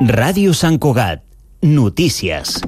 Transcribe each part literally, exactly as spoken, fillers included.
Ràdio Sant Cugat. Notícies.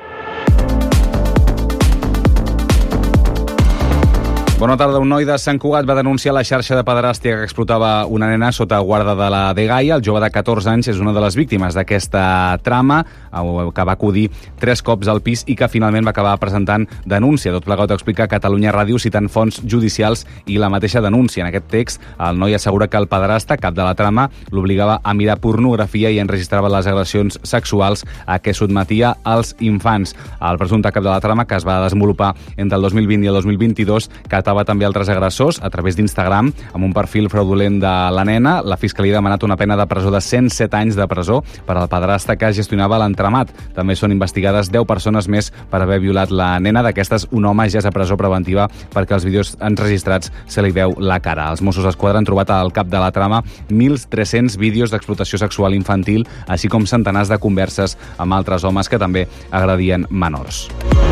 Bona tarda. Un noi de Sant Cugat va denunciar la xarxa de pederàstia que explotava una nena sota guarda de la dgaia. El jove de catorze anys és una de les víctimes d'aquesta trama, que va acudir tres cops al pis i que finalment va acabar presentant denúncia. Tot plegat ho explica Catalunya Ràdio citant fonts judicials i la mateixa denúncia. En aquest text, el noi assegura que el pederasta, cap de la trama, l'obligava a mirar pornografia i enregistrava les agressions sexuals a què sotmetia als infants. El presumpte cap de la trama, que es va desenvolupar entre el dos mil vint i el dos mil vint-i-dos, que atava també altres agressors a través d'Instagram amb un perfil fraudulent de la nena. La Fiscalia ha demanat una pena de presó de cent set anys de presó per al pederasta que gestionava l'entramat. També són investigades deu persones més per haver violat la nena. D'aquestes, un home ja és a presó preventiva perquè els vídeos enregistrats se li veu la cara. Els Mossos d'Esquadra han trobat al cap de la trama mil tres-cents vídeos d'explotació sexual infantil, així com centenars de converses amb altres homes que també agredien menors.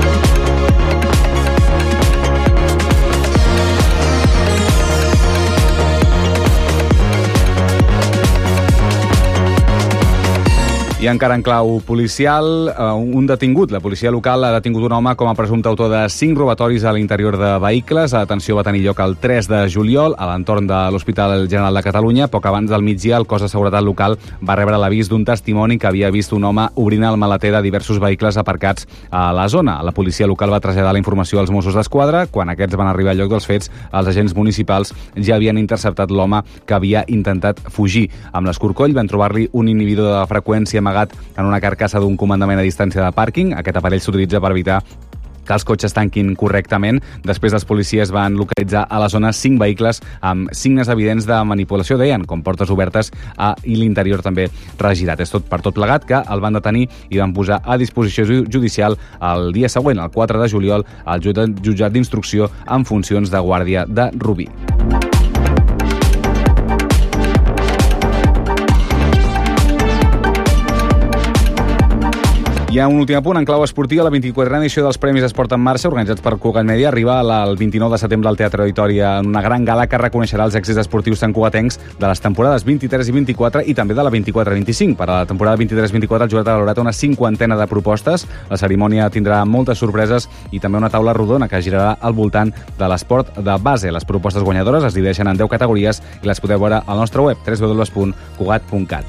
I encara en clau policial, un detingut. La policia local ha detingut un home com a presumpte autor de cinc robatoris a l'interior de vehicles. La detenció va tenir lloc el tres de juliol a l'entorn de l'Hospital General de Catalunya. Poc abans del migdia, el cos de seguretat local va rebre l'avís d'un testimoni que havia vist un home obrint el maleter de diversos vehicles aparcats a la zona. La policia local va traslladar la informació als Mossos d'Esquadra. Quan aquests van arribar al lloc dels fets, els agents municipals ja havien interceptat l'home que havia intentat fugir. Amb l'escorcoll van trobar-li un inhibidor de freqüència amagat en una carcassa d'un comandament a distància de pàrquing. Aquest aparell s'utilitza per evitar que els cotxes tanquin correctament. Després, els policies van localitzar a la zona cinc vehicles amb signes evidents de manipulació, deien, com portes obertes a, i l'interior també regirat. És tot per tot plegat que el van detenir i van posar a disposició judicial el dia següent, el quatre de juliol, al jutjat d'instrucció en funcions de guàrdia de Rubí. Hi ha un últim apunt. En clau esportiva, la vint-i-quatrena edició dels Premis Esport en Marxa, organitzats per Cugat Mèdia, arriba el vint-i-nou de setembre al Teatre Auditoria en una gran gala que reconeixerà els èxits esportius santcugatencs de les temporades vint-i-tres i vint-i-quatre i també de la vint-i-quatre vint-i-cinc. Per a la temporada vint-i-tres vint-i-quatre, el jurat ha valorat una cinquantena de propostes. La cerimònia tindrà moltes sorpreses i també una taula rodona que girarà al voltant de l'esport de base. Les propostes guanyadores es divideixen en deu categories i les podeu veure al nostre web, w w w punt cugat punt cat.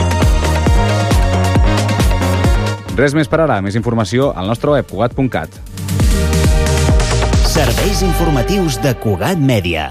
Res més per ara. Més informació al nostre web, cugat punt cat. Serveis informatius de Cugat Mèdia.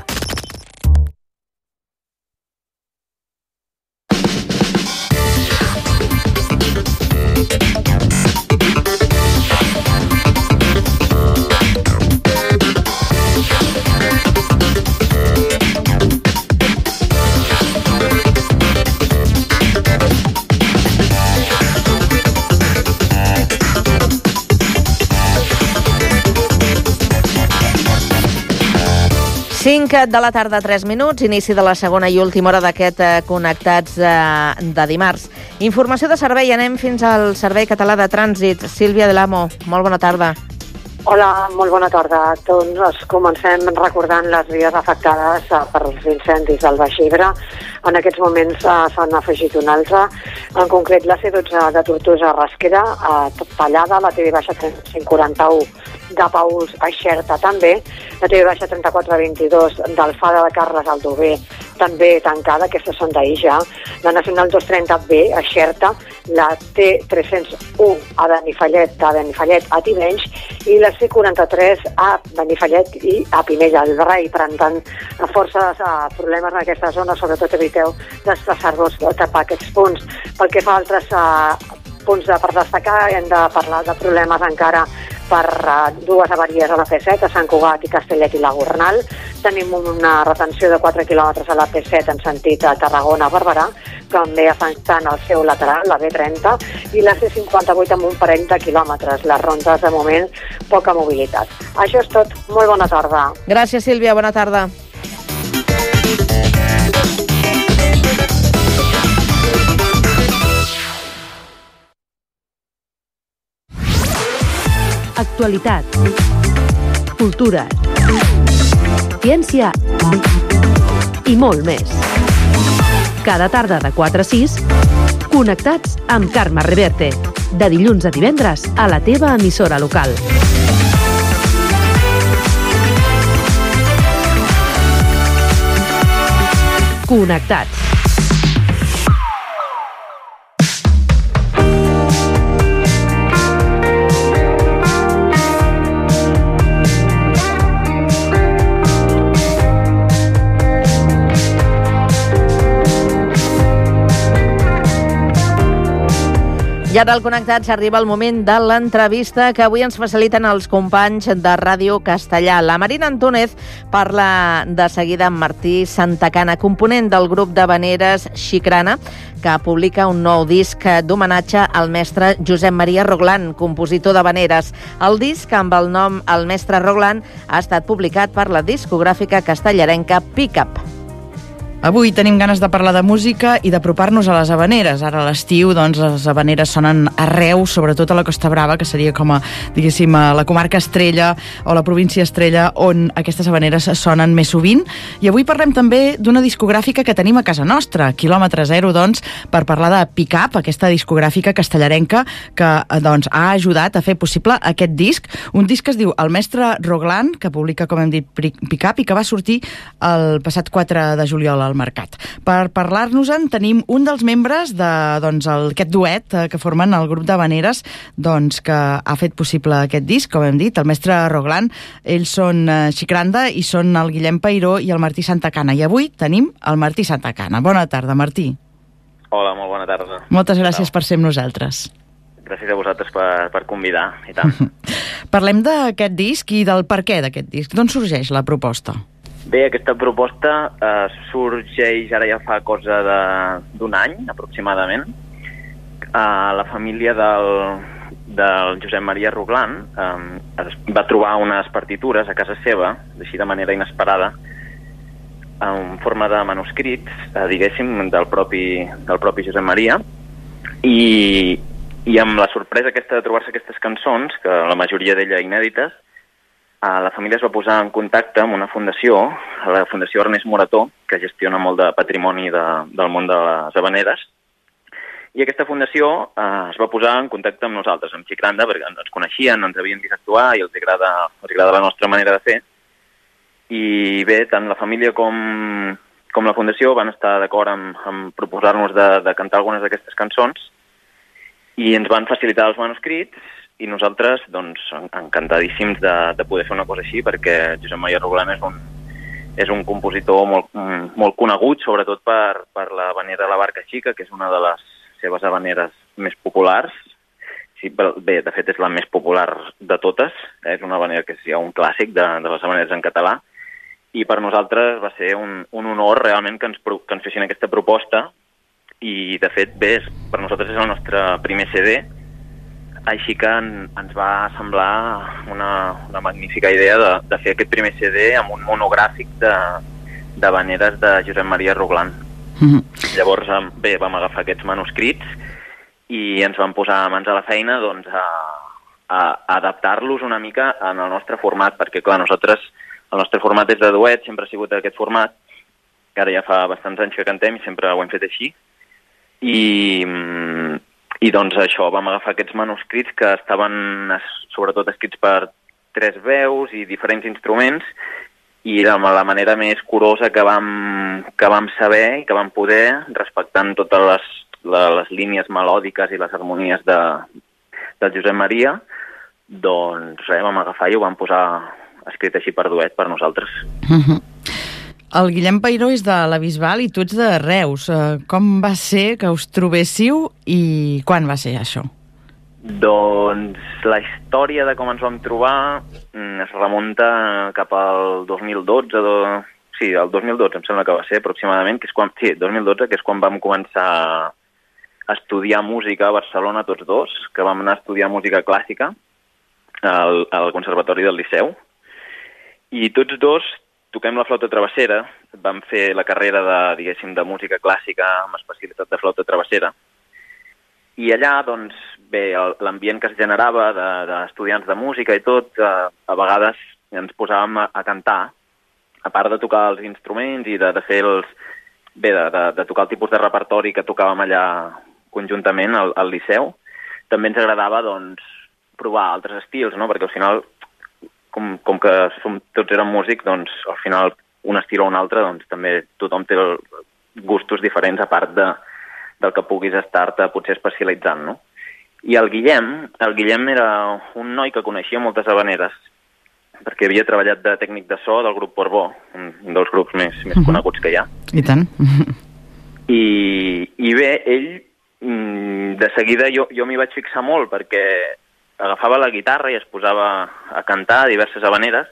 cinc de la tarda, tres minuts, inici de la segona i última hora d'aquest eh, Connectats eh, de dimarts. Informació de servei, anem fins al Servei Català de Trànsit. Sílvia de l'Amo, molt bona tarda. Hola, molt bona tarda. Doncs comencem recordant les vies afectades per els incendis del Baix Ebre. En aquests moments eh, s'han afegit un altre, en concret la C dotze de Tortosa a Rasquera, eh, tallada, la T V cinc quaranta-u de Paüls a Xerta també, la T V trenta-quatre vint-i-dos d'Alfada de Carles al Dover també tancada, aquestes són d'ahir ja, la Nacional dos trenta B a Xerta, la T tres-cents u a Benifallet, a Benifallet a Tivenys i la C quaranta-tres a Benifallet i a Pinella del Rei. Per tant, forces uh, problemes en aquesta zona, sobretot eviteu desplaçar-vos de tapar aquests punts. Pel que fa a altres uh, punts de, per destacar, hem de parlar de problemes encara per uh, dues avaries a la P set, a Sant Cugat i Castellet i la Gornal. Tenim una retenció de quatre quilòmetres a la P set en sentit a Tarragona-Barberà, també afectant el seu lateral, la B trenta, i la C cinquanta-vuit amb un parell de quilòmetres. Les rondes, de moment, poca mobilitat. Això és tot. Molt bona tarda. Gràcies, Sílvia. Bona tarda. Actualitat, cultura, ciència i molt més. Cada tarda de quatre a sis, Connectats amb Carme Reverte. De dilluns a divendres a la teva emissora local. Connectats. I ara al Connectats arriba el moment de l'entrevista que avui ens faciliten els companys de Ràdio Castellà. La Marina Antúnez parla de seguida amb Martí Santacana, component del grup de veneres Xicrana, que publica un nou disc d'homenatge al mestre Josep Maria Roglan, compositor de veneres. El disc, amb el nom El mestre Roglan, ha estat publicat per la discogràfica castellarenca Pickup. Avui tenim ganes de parlar de música i d'apropar-nos a les havaneres. Ara a l'estiu, doncs, les havaneres sonen arreu, sobretot a la Costa Brava, que seria com a, diguéssim, a la comarca Estrella o la província Estrella, on aquestes havaneres sonen més sovint. I avui parlem també d'una discogràfica que tenim a casa nostra, Quilòmetre Zero, doncs, per parlar de Pickup, aquesta discogràfica castellarenca que, doncs, ha ajudat a fer possible aquest disc. Un disc que es diu El mestre Roglan, que publica, com hem dit, Pickup, i que va sortir el passat quatre de juliol al mercat. Per parlar-nos-en tenim un dels membres de, doncs, el, aquest duet eh, que formen el grup de veneres, doncs, que ha fet possible aquest disc, com hem dit, el mestre Roglan. Ells són eh, Xicranda i són el Guillem Peiró i el Martí Santacana. I avui tenim el Martí Santacana. Bona tarda, Martí. Hola, molt bona tarda. Moltes gràcies per ser amb nosaltres. Gràcies a vosaltres per, per convidar, i tant. Parlem d'aquest disc i del per què d'aquest disc. D'on sorgeix la proposta? Bé, aquesta proposta eh, sorgeix ara ja fa cosa d'un any, aproximadament. Eh, la família del, del Josep Maria Roglan eh, va trobar unes partitures a casa seva, així de manera inesperada, en forma de manuscrits, eh, diguéssim, del propi, del propi Josep Maria, i, i amb la sorpresa aquesta de trobar-se aquestes cançons, que la majoria d'elles inèdites, la família es va posar en contacte amb una fundació, la Fundació Ernest Morató, que gestiona molt de patrimoni de, del món de les havaneres, i aquesta fundació eh, es va posar en contacte amb nosaltres, amb Xicranda, perquè ens coneixien, ens havien vist actuar i els agrada, els agrada la nostra manera de fer. I bé, tant la família com, com la fundació van estar d'acord en, en proposar-nos de, de cantar algunes d'aquestes cançons i ens van facilitar els manuscrits. I nosaltres, doncs, encantadíssims de, de poder fer una cosa així, perquè Josep Maria Roglan és un, és un compositor molt, molt conegut, sobretot per, per la havanera La Barca Xica, que és una de les seves havaneres més populars. Sí, bé, de fet, és la més popular de totes. Eh? És una havanera que és ja un clàssic de, de les havaneres en català. I per nosaltres va ser un, un honor realment que ens, que ens fessin aquesta proposta. I, de fet, bé, per nosaltres és el nostre primer C D, així que en, ens va semblar una, una magnífica idea de, de fer aquest primer C D amb un monogràfic de, de habaneres de Josep Maria Roglan. Mm-hmm. Llavors, bé, vam agafar aquests manuscrits i ens vam posar mans a la feina, doncs, a, a adaptar-los una mica en el nostre format, perquè, clar, nosaltres, el nostre format és de duet, sempre ha sigut aquest format, que ara ja fa bastants anys que cantem i sempre ho hem fet així. I... I doncs això, vam agafar aquests manuscrits que estaven sobretot escrits per tres veus i diferents instruments i de la manera més curosa que vam, que vam saber i que vam poder, respectant totes les, les línies melòdiques i les harmonies de, del Josep Maria, doncs res, vam agafar i ho vam posar escrit així per duet per nosaltres. Mm-hmm. El Guillem Peiró és de la Bisbal i tu ets de Reus. Com va ser que us trobéssiu i quan va ser això? Doncs la història de com ens vam trobar es remunta cap al dos mil dotze, do... sí, el dos mil dotze em sembla que va ser aproximadament, que és quan... sí, dos mil dotze, que és quan vam començar a estudiar música a Barcelona tots dos, que vam anar a estudiar música clàssica al, al Conservatori del Liceu, i tots dos toquem la flauta travessera, vam fer la carrera de, diguéssim, de música clàssica amb especialitat de flauta travessera. I allà, doncs, bé, l'ambient que es generava d'estudiants de, de música i tot, a, a vegades ens posàvem a, a cantar, a part de tocar els instruments i de, de fer els, bé, de, de, de tocar el tipus de repertori que tocàvem allà conjuntament al, al Liceu, també ens agradava, doncs, provar altres estils, no? Perquè al final, com, com que som, tots érem músics, doncs, al final, un estil o un altre, doncs, també tothom té el, gustos diferents, a part de, del que puguis estar-te potser especialitzant, no? I el Guillem, el Guillem era un noi que coneixia moltes habaneres, perquè havia treballat de tècnic de so del grup Portbó, un dels grups més, més uh-huh. coneguts que hi ha. I tant. I, i bé, ell, de seguida jo, jo m'hi vaig fixar molt, perquè agafava la guitarra i es posava a cantar diverses habaneres,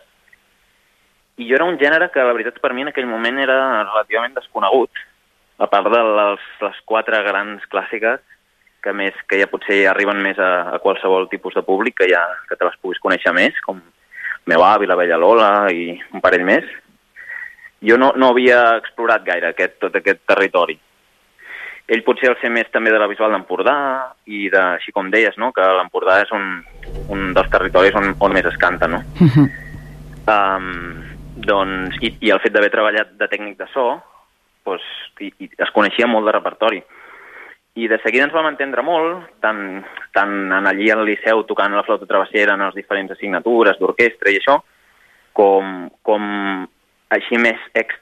i jo era un gènere que, la veritat, per mi en aquell moment era relativament desconegut, a part de les, les quatre grans clàssiques, que més que ja potser arriben més a, a qualsevol tipus de públic, que ja que te les puguis conèixer més, com Meu avi, la Bella Lola i un parell més. Jo no, no havia explorat gaire aquest, tot aquest territori. Ell potser el sé més també de la Bisbal d'Empordà i de, així com deies, no? Que l'Empordà és un, un dels territoris on, on més es canta, no? Uh-huh. um, doncs, i, i el fet d'haver treballat de tècnic de so, doncs, i, i es coneixia molt de repertori. I de seguida ens vam entendre molt, tant, tant en allí al Liceu tocant la flauta travessera en les diferents assignatures d'orquestra i això, com, com així més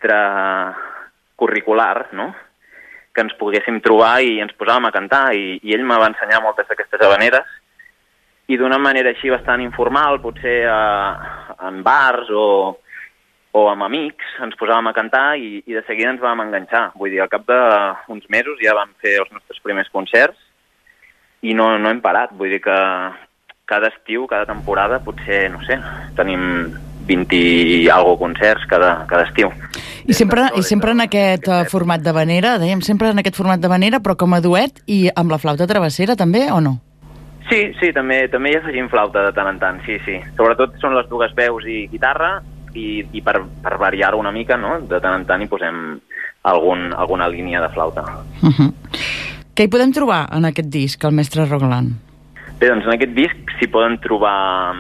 extracurricular, no? Que ens poguéssim trobar i ens posàvem a cantar, i, i ell me va ensenyar moltes d'aquestes habaneres, i d'una manera així bastant informal, potser a, en bars o... o amb amics, ens posàvem a cantar i, i de seguida ens vam enganxar. Vull dir, al cap d'uns mesos ja vam fer els nostres primers concerts i no, no hem parat. Vull dir que cada estiu, cada temporada, potser, no sé, tenim vint i algo concerts cada, cada estiu. I sempre, i sempre en aquest format d'habanera, dèiem, sempre en aquest format d'habanera, però com a duet i amb la flauta travessera també, o no? Sí, sí, també, també hi afegim flauta de tant en tant, sí, sí. Sobretot són les dues veus i guitarra, i, i per, per variar-ho una mica, no? De tant en tant hi posem algun, alguna línia de flauta. Uh-huh. Què hi podem trobar en aquest disc, el mestre Roglan? Bé, doncs en aquest disc s'hi poden trobar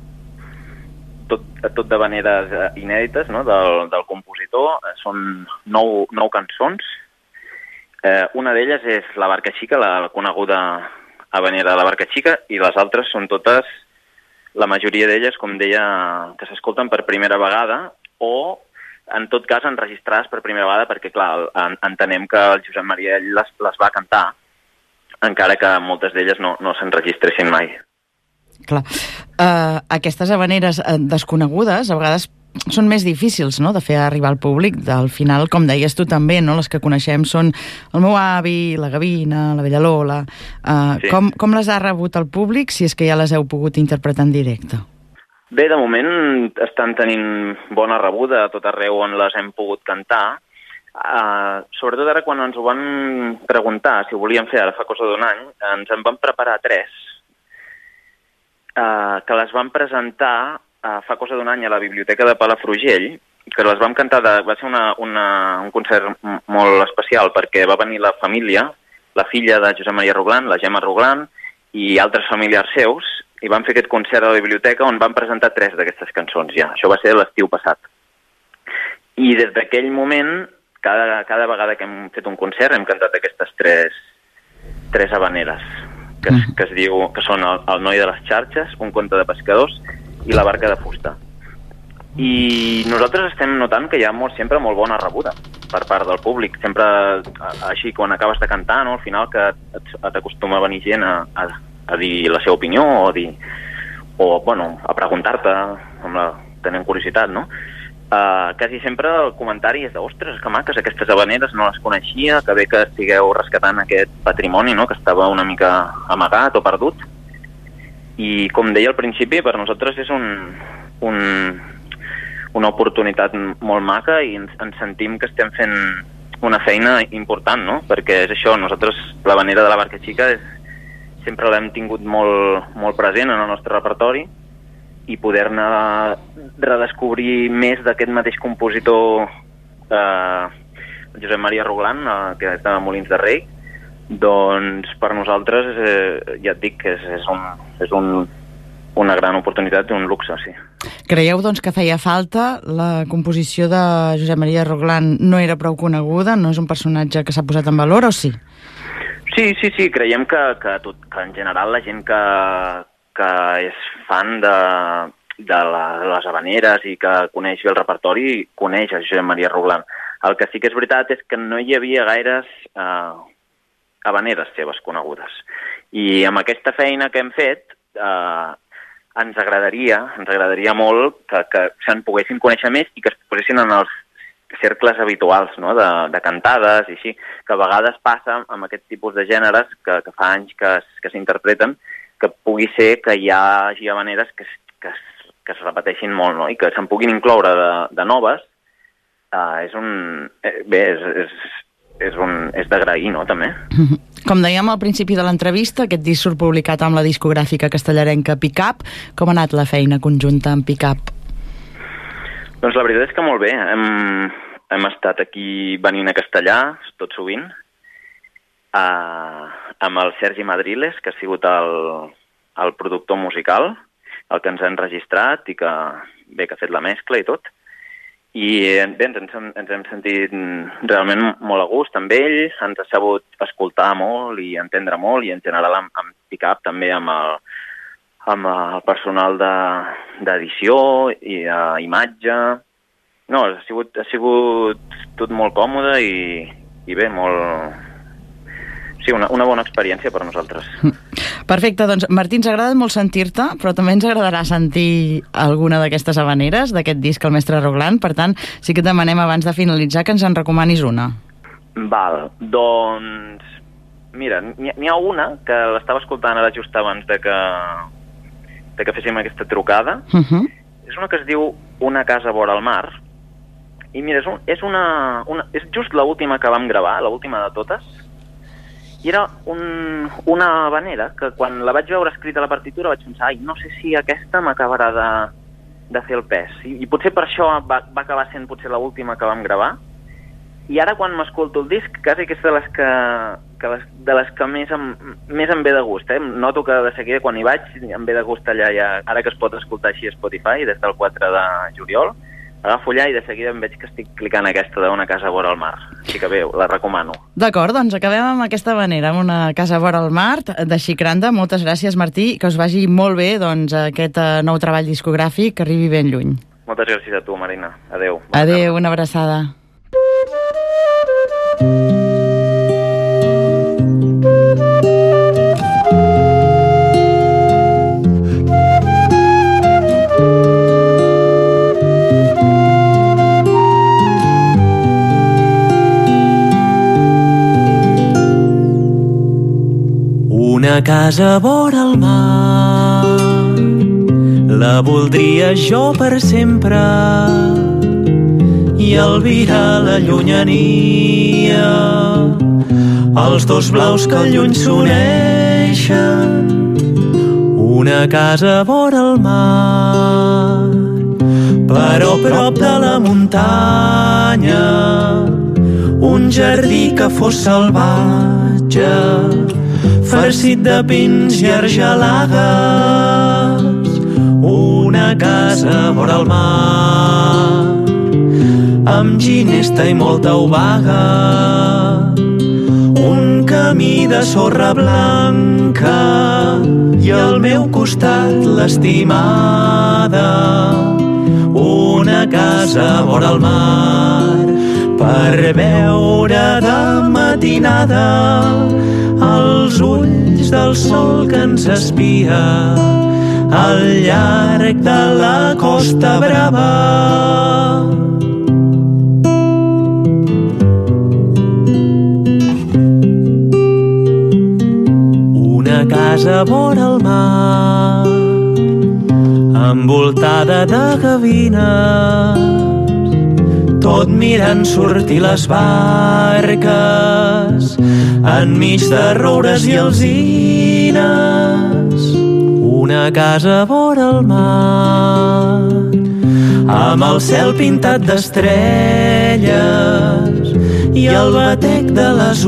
tot, tot de maneres inèdites, no? del, del compositor. Són nou, nou cançons. Eh, una d'elles és La Barca Xica, la, la coneguda habanera de La Barca Xica, i les altres són totes, la majoria d'elles, com deia, que s'escolten per primera vegada o, en tot cas, enregistrades per primera vegada perquè, clar, en, entenem que el Josep Maria ell les, les va cantar, encara que moltes d'elles no, no s'enregistressin mai. Clar. Uh, aquestes habaneres uh, desconegudes, a vegades són més difícils, no?, de fer arribar al públic. Al final, com deies tu també, no?, les que coneixem són el meu avi, la Gavina, la Bella Lola. Uh, sí. com, com les ha rebut el públic, si és que ja les heu pogut interpretar en directe? Bé, de moment estan tenint bona rebuda a tot arreu on les hem pogut cantar. Uh, sobretot ara quan ens ho van preguntar, si ho volíem fer ara fa cosa d'un any, ens en van preparar tres, uh, que les van presentar Uh, fa cosa d'un any a la Biblioteca de Palafrugell, que les vam cantar, de, va ser una, una, un concert molt especial perquè va venir la família, la filla de Josep Maria Roglan, la Gemma Roglan, i altres familiars seus, i van fer aquest concert a la biblioteca on van presentar tres d'aquestes cançons ja. Això va ser l'estiu passat. I des d'aquell moment, cada, cada vegada que hem fet un concert hem cantat aquestes tres, tres habaneres, que, es, que es diu, que són el, el noi de les xarxes, un conte de pescadors i la barca de fusta. I nosaltres estem notant que hi ha molt, sempre molt bona rebuda per part del públic. Sempre, així, quan acabes de cantar, no?, al final que t'acostuma a venir gent a, a, a dir la seva opinió o a dir, o, bueno, a preguntar-te, amb la, tenint curiositat, no? Uh, quasi sempre el comentari és de, ostres, que maques, aquestes habaneres no les coneixia, que bé que estigueu rescatant aquest patrimoni, no?, que estava una mica amagat o perdut. I, com deia al principi, per nosaltres és un, un, una oportunitat molt maca i ens, ens sentim que estem fent una feina important, no? Perquè és això, nosaltres, l'habanera de La Barca Xica és, sempre l'hem tingut molt, molt present en el nostre repertori i poder-ne redescobrir més d'aquest mateix compositor, eh, Josep Maria Roglan, eh, que és de Molins de Rei, doncs per nosaltres, eh, ja et dic que és, és, un, és un, una gran oportunitat i un luxe, sí. Creieu doncs, que feia falta? La composició de Josep Maria Roglán no era prou coneguda? No és un personatge que s'ha posat en valor, o sí? Sí, sí, sí. Creiem que, que, tot, que en general la gent que, que és fan de, de, la, de les havaneres i que coneix bé el repertori, coneix a Josep Maria Roglán. El que sí que és veritat és que no hi havia gaires eh, havaneres seves conegudes. I amb aquesta feina que hem fet, eh, ens agradaria, ens agradaria molt que, que se'n poguessin conèixer més i que es posessin en els cercles habituals, no? de, de cantades i així, que a vegades passa amb aquest tipus de gèneres que, que fa anys que, que s'interpreten, que pugui ser que hi hagi havaneres que, que, que es repeteixin molt, no? I que se'n puguin incloure de, de noves. Uh, és un... Eh, bé, és, és, és, un, és d'agrair, no?, també. Com dèiem al principi de l'entrevista, aquest disc surt publicat amb la discogràfica castellarenca Picap. Com ha anat la feina conjunta amb Picap? Doncs la veritat és que molt bé. Hem, hem estat aquí venint a Castellà, tot sovint, uh, amb el Sergi Madriles, que ha sigut el, el productor musical, el que ens ha enregistrat i que, bé, que ha fet la mescla i tot. I bé, ens, ens hem sentit realment molt a gust amb ell, ens ha sabut escoltar molt i entendre molt, i en general amb, amb Picap també amb el, amb el personal d'edició de, i d'imatge. No, ha sigut, ha sigut tot molt còmode i, i bé, molt... Sí, una, una bona experiència per a nosaltres. Perfecte, doncs Martí, ens agrada molt sentir-te, però també ens agradarà sentir alguna d'aquestes havaneres, d'aquest disc El mestre Roglán. Per tant, sí que et demanem abans de finalitzar que ens en recomanis una. Val, doncs... Mira, n'hi ha una que l'estava escoltant ara just abans de que, de que féssim aquesta trucada. Uh-huh. És una que es diu Una casa vora el mar. I mira, és, un, és, una, una, és just l'última que vam gravar, l'última de totes. I era un, una havanera que quan la vaig veure escrita a la partitura vaig pensar, ai, no sé si aquesta m'acabarà de, de fer el pes. I, i potser per això va, va acabar sent potser l'última que vam gravar. I ara quan m'escolto el disc, quasi que és de les que, que, les, de les que més, em, més em ve de gust. Eh? Noto que de seguida quan hi vaig em ve de gust allà, ja, ara que es pot escoltar així a Spotify des del quatre de juliol. Agafo allà i de seguida em veig que estic clicant aquesta d'Una casa vora el mar. Així que bé, la recomano. D'acord, doncs acabem amb aquesta manera, amb Una casa vora el mar, de Xicranda. Moltes gràcies, Martí, que us vagi molt bé doncs, aquest nou treball discogràfic, que arribi ben lluny. Moltes gràcies a tu, Marina. Adéu. Adéu, una abraçada. Una casa vora el mar, la voldria jo per sempre, i albirar la llunyania, els dos blaus que al lluny s'uneixen. Una casa vora el mar, però prop de la muntanya, un jardí que fos salvatge, farcit de pins i argelagues. Una casa vora el mar, amb ginesta i molta obaga, un camí de sorra blanca i al meu costat l'estimada. Una casa vora el mar, per veure de matinada els ulls del sol que ens espia al llarg de la Costa Brava. Una casa vora el mar, envoltada de gavines, tot mirant sortir les barques enmig de roures i alzines. Una casa vora el mar, amb el cel pintat d'estrelles i el batec de les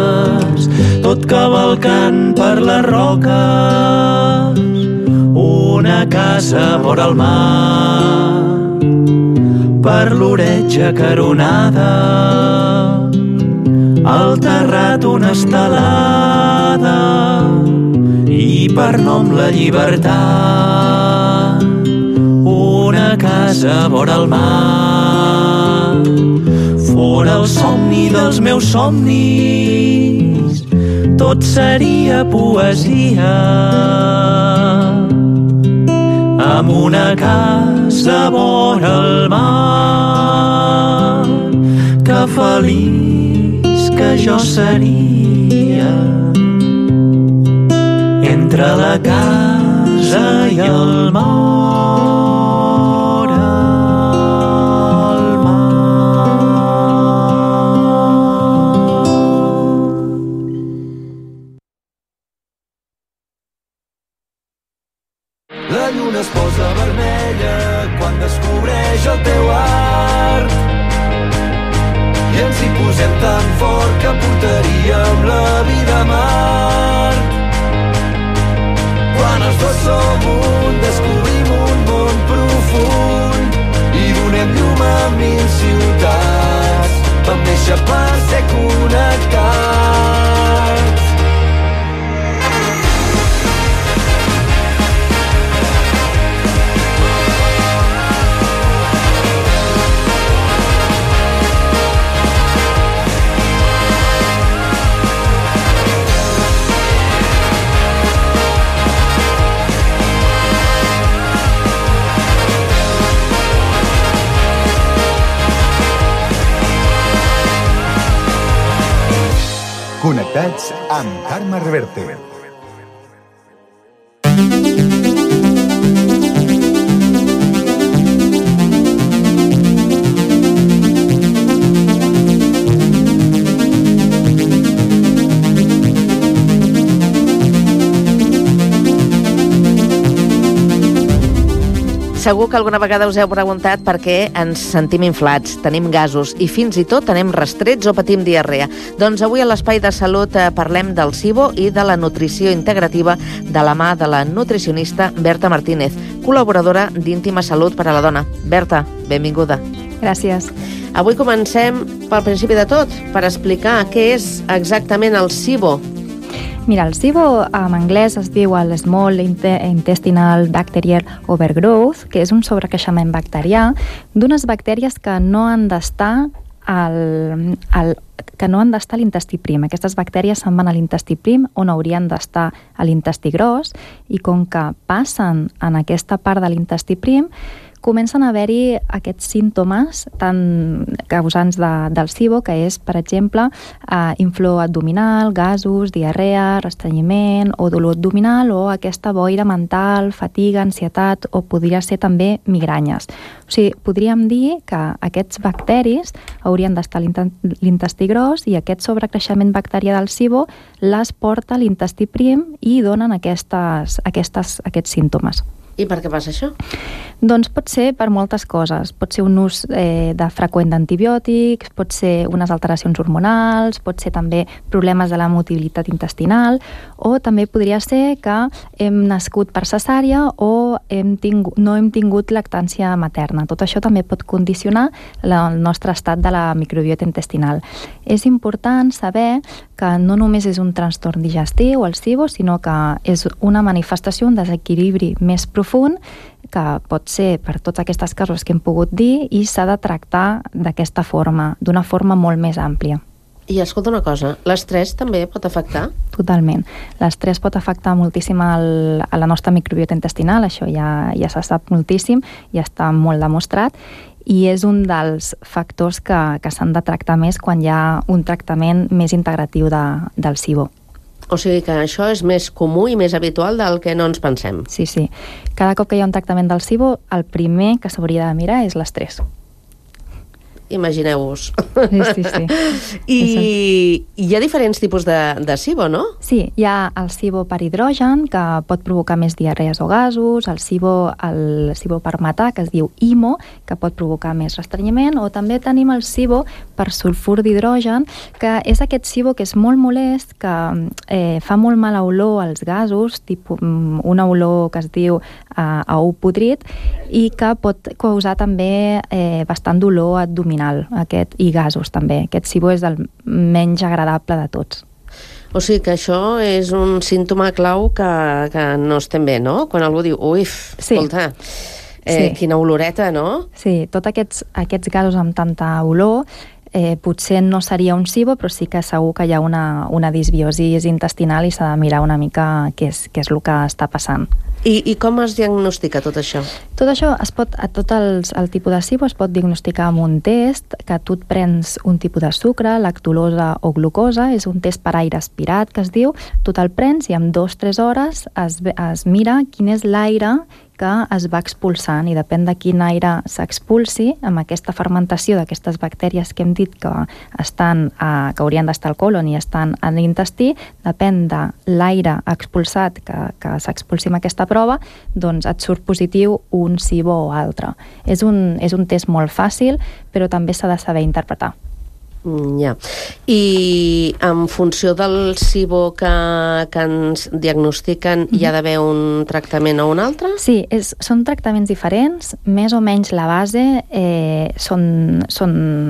onades, tot cavalcant per les roques. una casa vora el mar, per l'oretja caronada, al terrat una estelada i per nom la llibertat. Una casa vora el mar, fora el somni dels meus somnis, tot seria poesia. Amb una casa vora el mar, que feliç que jo seria. Entre la casa i el mar, el La lluna es posa vermella quan descobreix el teu art i ens hi posem tan fort que portaríem la vida a mar. Quan els dos som un, descobrim un món profund i donem llum a mil ciutats. Vam néixer per ser connectats. Connectats amb Carme Reverte. Segur que alguna vegada us heu preguntat per què ens sentim inflats, tenim gasos i fins i tot tenem restrets o patim diarrea. Doncs avui a l'Espai de Salut parlem del SIBO i de la nutrició integrativa de la mà de la nutricionista Berta Martínez, col·laboradora d'Íntima Salut per a la Dona. Berta, benvinguda. Gràcies. Avui comencem pel principi de tot, per explicar què és exactament el SIBO. Mira, el SIBO en anglès es diu el Small Intestinal Bacterial Overgrowth, que és un sobrecreixement bacterià d'unes bactèries que no han d'estar al, al, que no han d'estar a l'intestí prim. Aquestes bactèries se'n van a l'intestí prim, on haurien d'estar a l'intestí gros, i com que passen en aquesta part de l'intestí prim, comencen a haver-hi aquests símptomes tan causants de, del SIBO, que és, per exemple, eh, inflor abdominal, gasos, diarrea, restrenyiment o dolor abdominal, o aquesta boira mental, fatiga, ansietat, o podria ser també migranyes. O sigui, podríem dir que aquests bacteris haurien d'estar a l'intestí gros i aquest sobrecreixement bacterià del SIBO les porta a l'intestí prim i donen aquestes, aquestes, aquests símptomes. I per què passa això? Doncs pot ser per moltes coses. Pot ser un ús eh, de freqüent d'antibiòtics, pot ser unes alteracions hormonals, pot ser també problemes de la mobilitat intestinal, o també podria ser que hem nascut per cesària o hem tingut, no hem tingut lactància materna. Tot això també pot condicionar la, el nostre estat de la microbiota intestinal. És important saber que no només és un trastorn digestiu, el SIBO, sinó que és una manifestació, un desequilibri més profund, que pot ser per totes aquestes causes que hem pogut dir, i s'ha de tractar d'aquesta forma, d'una forma molt més àmplia. I escolta una cosa, l'estrès també pot afectar? Totalment. L'estrès pot afectar moltíssim el, a la nostra microbiota intestinal, això ja, ja se sap moltíssim, ja està molt demostrat, i és un dels factors que, que s'han de tractar més quan hi ha un tractament més integratiu de, del SIBO. O sigui que això és més comú i més habitual del que no ens pensem. Sí, sí. Cada cop que hi ha un tractament del SIBO, el primer que s'hauria de mirar és l'estrès. imagineu-vos. Sí, sí, sí. I hi ha diferents tipus de, de SIBO, no? Sí, hi ha el SIBO per hidrogen, que pot provocar més diarrees o gasos, el SIBO, el SIBO per metà, que es diu I M O, que pot provocar més restrenyiment, o també tenim el SIBO per sulfur d'hidrogen, que és aquest SIBO que és molt molest, que eh, fa molt mala olor als gasos, tipus, una olor que es diu eh, a ou podrit, i que pot causar també eh, bastant dolor abdominal, aquest, i gasos també. Aquest SIBO és el menys agradable de tots. O sigui que això és un símptoma clau que, que no estem bé, no? Quan algú diu, ui, escolta, sí. eh, sí. quina oloreta, no? Sí, tots aquests, aquests gasos amb tanta olor eh, potser no seria un SIBO, però sí que segur que hi ha una, una disbiosi intestinal i s'ha de mirar una mica què és, què és el que està passant. I, I com es diagnostica tot això? Tot això, es pot, a tot els, el tipus de SIBO es pot diagnosticar amb un test, que tu et prens un tipus de sucre, lactulosa o glucosa, és un test per aire aspirat que es diu, tu te'l prens i en dues o tres hores es, es mira quin és l'aire que es va expulsant, i depèn de quin aire s'expulsi, amb aquesta fermentació d'aquestes bactèries que hem dit que, estan a, que haurien d'estar al colon i estan a l'intestí, depèn de l'aire expulsat que, que s'expulsi amb aquesta prova, doncs et surt positiu un SIBO o altre. És un, és un test molt fàcil, però també s'ha de saber interpretar. Ja. I en funció del SIBO que, que ens diagnostiquen, mm-hmm. hi ha d'haver un tractament o un altre? Sí, és, són tractaments diferents, més o menys la base eh, són, són,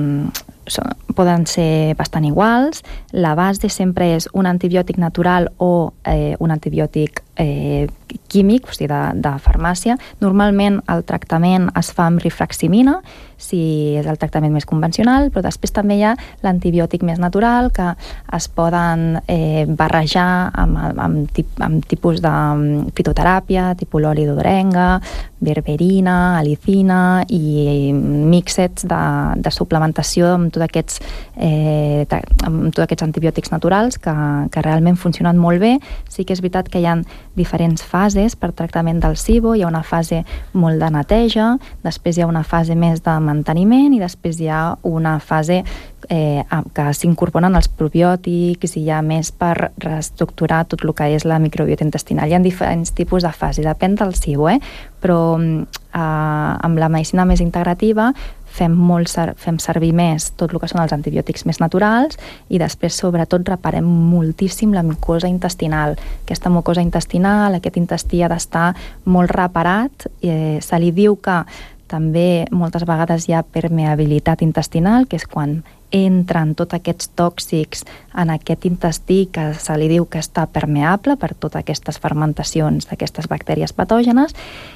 són, poden ser bastant iguals. La base sempre és un antibiòtic natural o eh, un antibiòtic eh, químic, o sigui, de, de farmàcia. Normalment el tractament es fa amb rifraximina, si és el tractament més convencional, però després també hi ha l'antibiòtic més natural, que es poden eh, barrejar amb, amb, tip, amb tipus de fitoteràpia, tipus l'oli d'orenga, berberina, alicina i mixets de, de suplementació amb tots aquests, eh, amb tots aquests antibiòtics naturals que, que realment funcionen molt bé. Sí que és veritat que hi ha diferents fases per tractament del SIBO. Hi ha una fase molt de neteja, després hi ha una fase més de manteniment i després hi ha una fase eh, que s'incorporen els probiòtics i hi ha més per reestructurar tot el que és la microbiota intestinal. Hi ha diferents tipus de fase, depèn del SIBO, eh? Però eh, amb la medicina més integrativa fem, molt, fem servir més tot el que són els antibiòtics més naturals i després, sobretot, reparem moltíssim la mucosa intestinal. Aquesta mucosa intestinal, aquest intestí ha d'estar molt reparat. Eh, se li diu que també moltes vegades hi ha permeabilitat intestinal, que és quan entren tots aquests tòxics en aquest intestí que se li diu que està permeable per totes aquestes fermentacions d'aquestes bactèries patògenes,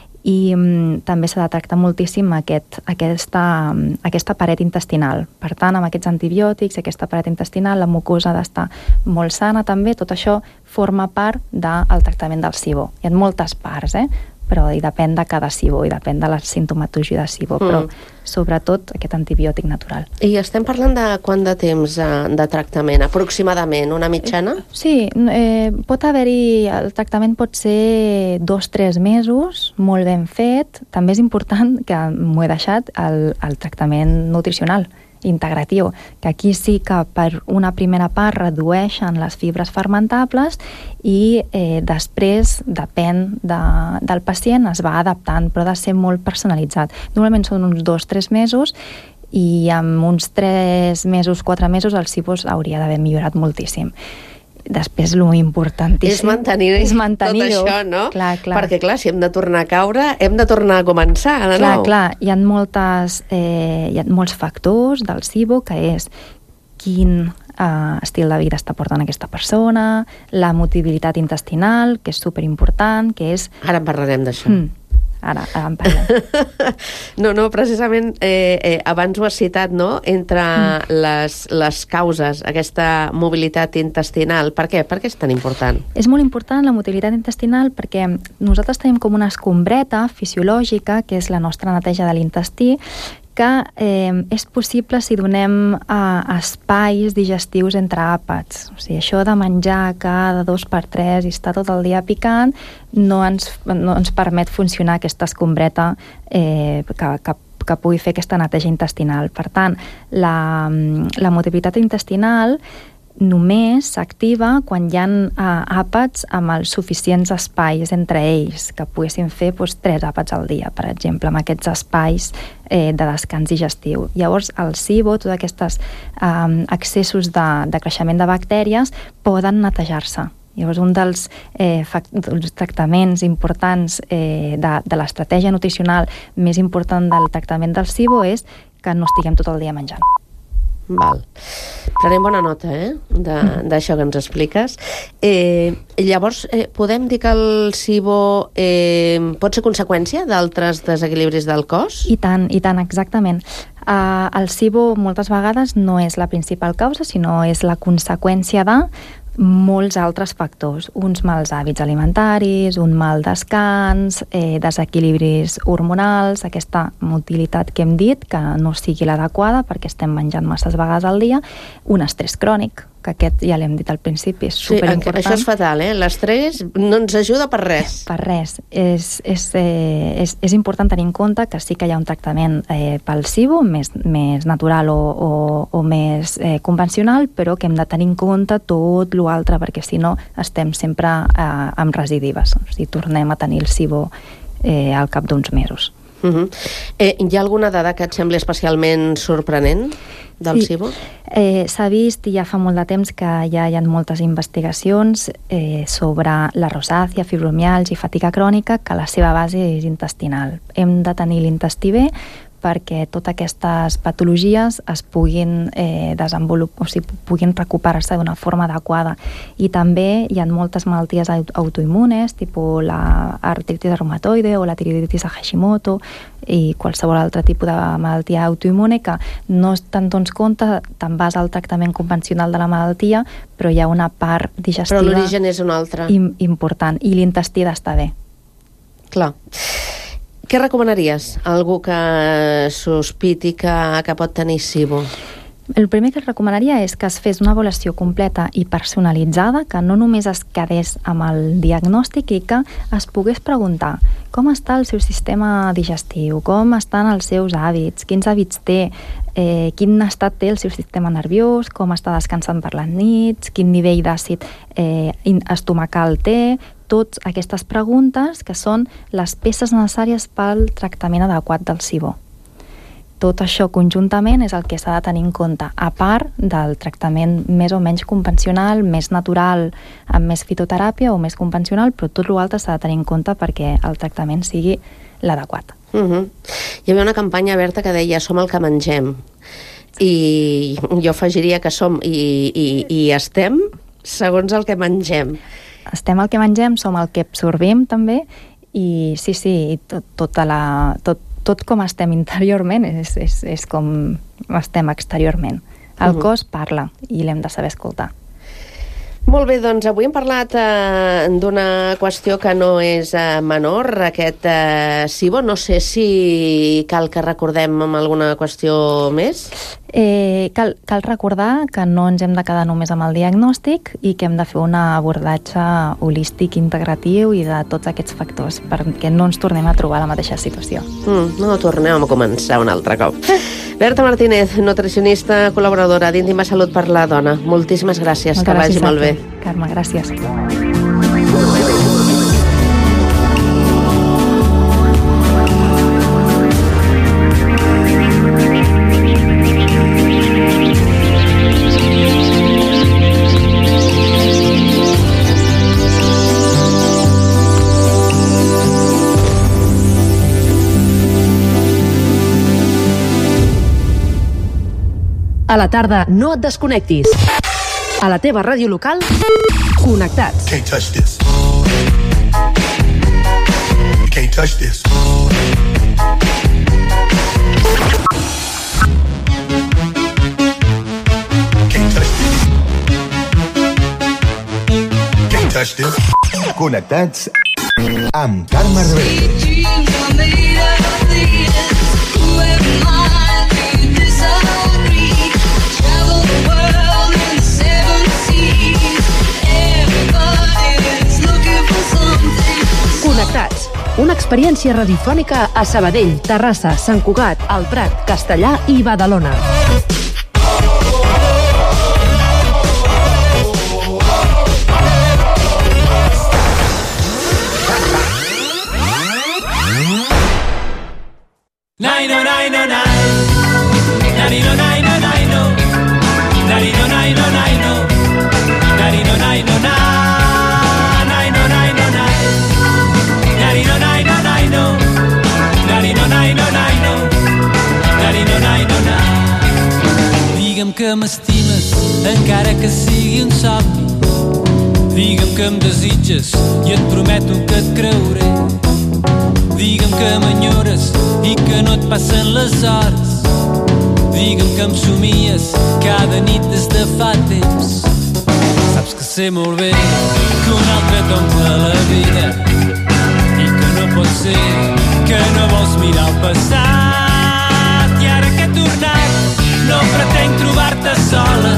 i um, també s'ha de tractar moltíssim aquest, aquesta, aquesta paret intestinal. Per tant, amb aquests antibiòtics, aquesta paret intestinal, la mucosa ha d'estar molt sana també. Tot això forma part del tractament del SIBO. Hi ha moltes parts, eh? Però hi depèn de cada SIBO, i depèn de la sintomatologia de SIBO, mm. però sobretot aquest antibiòtic natural. I estem parlant de quant de temps de tractament, aproximadament, una mitjana? Sí, eh, pot haver-hi, el tractament pot ser dos o tres mesos, molt ben fet. També és important, que m'ho he deixat, el, el tractament nutricional integratiu, que aquí sí que per una primera part redueixen les fibres fermentables i eh, després, depèn de, del pacient, es va adaptant, però ha de ser molt personalitzat. Normalment són uns dos o tres mesos i en uns tres mesos, quatre mesos, el SIBO hauria d'haver millorat moltíssim. Després, lo importantíssim és mantenir, és mantenir tot això, no? Clar, clar. Perquè, clar, si hem de tornar a caure, hem de tornar a començar de clar, nou. Clar, hi ha, moltes, eh, hi ha molts factors del SIBO, que és quin eh, estil de vida està portant aquesta persona, la mobilitat intestinal, que és superimportant, que és... Ara en parlarem d'això. Mm. Ara, ara en parlem. No, no, precisament eh, eh, abans ho has citat, no? Entre mm. les, les causes, aquesta mobilitat intestinal. Per què? Per què és tan important? És molt important la mobilitat intestinal perquè nosaltres tenim com una escombreta fisiològica, que és la nostra neteja de l'intestí, que eh, és possible si donem eh, espais digestius entre àpats. O sigui, això de menjar cada dos per tres i estar tot el dia picant no ens, no ens permet funcionar aquesta escombreta eh, que, que que pugui fer aquesta neteja intestinal. Per tant, la, la mobilitat intestinal només s'activa quan hi ha uh, àpats amb els suficients espais entre ells, que poguessin fer doncs, tres àpats al dia, per exemple, amb aquests espais eh, de descans digestiu. Llavors, el SIBO, tots aquests um, excessos de, de creixement de bactèries, poden netejar-se. Llavors, un dels, eh, dels tractaments importants eh, de, de l'estratègia nutricional més important del tractament del SIBO és que no estiguem tot el dia menjant. Val. Prenem bona nota, eh?, d'això que ens expliques. Eh, llavors, eh, podem dir que el SIBO eh, pot ser conseqüència d'altres desequilibris del cos? I tant, i tant, exactament. Uh, el SIBO moltes vegades no és la principal causa, sinó és la conseqüència de molts altres factors, uns mals hàbits alimentaris, un mal descans, eh, desequilibris hormonals, aquesta motilitat que hem dit, que no sigui l'adequada perquè estem menjant masses vegades al dia, un estrès crònic, que aquest ja l'hem dit al principi, és superimportant. Sí, això és fatal, eh? L'estrès no ens ajuda per res. Per res. És, és, eh, és, és important tenir en compte que sí que hi ha un tractament eh, pel SIBO, més, més natural o, o, o més eh, convencional, però que hem de tenir en compte tot l'altre, perquè si no estem sempre eh, amb recidives. O sigui, tornem a tenir el SIBO eh, al cap d'uns mesos. Uh-huh. eh, hi ha alguna dada que et sembli especialment sorprenent del sí. SIBO? Eh, S'ha vist ja fa molt de temps que ja hi ha moltes investigacions eh, sobre la rosàcia, fibromialgia i fatiga crònica, que la seva base és intestinal. Hem de tenir l'intestí bé perquè totes aquestes patologies es puguin eh, desenvolupar, o sigui, puguin recuperar-se d'una forma adequada. I també hi ha moltes malalties autoimmunes, tipus l'artritis reumatoide o la tiroiditis de Hashimoto i qualsevol altre tipus de malaltia autoimmune que no te'n dones compte, te'n vas al tractament convencional de la malaltia, però hi ha una part digestiva... Però l'origen és una altra. ...important, i l'intestí ha d'estar bé. Clar. Què recomanaries a algú que sospiti que, que pot tenir SIBO? El primer que recomanaria és que es fes una avaluació completa i personalitzada, que no només es quedés amb el diagnòstic i que es pogués preguntar com està el seu sistema digestiu, com estan els seus hàbits, quins hàbits té, eh, quin estat té el seu sistema nerviós, com està descansant per les nits, quin nivell d'àcid eh, estomacal té. Totes aquestes preguntes que són les peces necessàries pel tractament adequat del SIBO. Tot això conjuntament és el que s'ha de tenir en compte, a part del tractament més o menys convencional, més natural, amb més fitoteràpia o més convencional, però tot l'altre s'ha de tenir en compte perquè el tractament sigui l'adequat. Uh-huh. Hi havia una campanya, Berta, que deia som el que mengem. I jo afegiria que som i, i, i estem segons el que mengem. Estem el que mengem, som el que absorbim també, i sí, sí, tot, tota la, tot, tot com estem interiorment és, és, és com estem exteriorment. El uh-huh. cos parla i l'hem de saber escoltar. Molt bé, doncs avui hem parlat eh, d'una qüestió que no és eh, menor, aquest eh, SIBO. No sé si cal que recordem amb alguna qüestió més. Eh, cal, cal recordar que no ens hem de quedar només amb el diagnòstic i que hem de fer un abordatge holístic, integratiu i de tots aquests factors perquè no ens tornem a trobar a la mateixa situació. Mm, no tornem a començar un altre cop. Berta Martínez, nutricionista, col·laboradora d'Íntima Salut per la Dona. Moltíssimes gràcies, Moltes que gràcies vagi molt bé. Carme, gràcies. A la tarda, no et desconnectis. A la teva ràdio local, connectats. Can't touch this. You can't touch this. Can't touch this. Can't touch this. Connectats amb Carme Reverte. Connectats, una experiència experiència radiofònica a Sabadell, Terrassa, Sant Cugat, El Prat, Castellà i Badalona. Nine, no, nine, no, nine. Nine, no, nine, no, nine, no. Nine, no, nine, no, nine, no. Nine, no, nine, no, nine. Nine, no, nine, no, nine. Nine, no, nine, no, nine, no. Nine, no, nine, no, nine, no. Nine, no, nine, no, nine. Digue'm que m'estimes, encara que sigui un somni. Digue'm que em desitges i et prometo que et creuré. Digue'm que m'enyores i que no et passen les hores. Digue'm que em somies cada nit des de fa temps. Saps que sé molt bé que un altre t'omple la vida i que no pot ser que no vols mirar el passat. I ara que he tornat no pretenc trobar-te sola,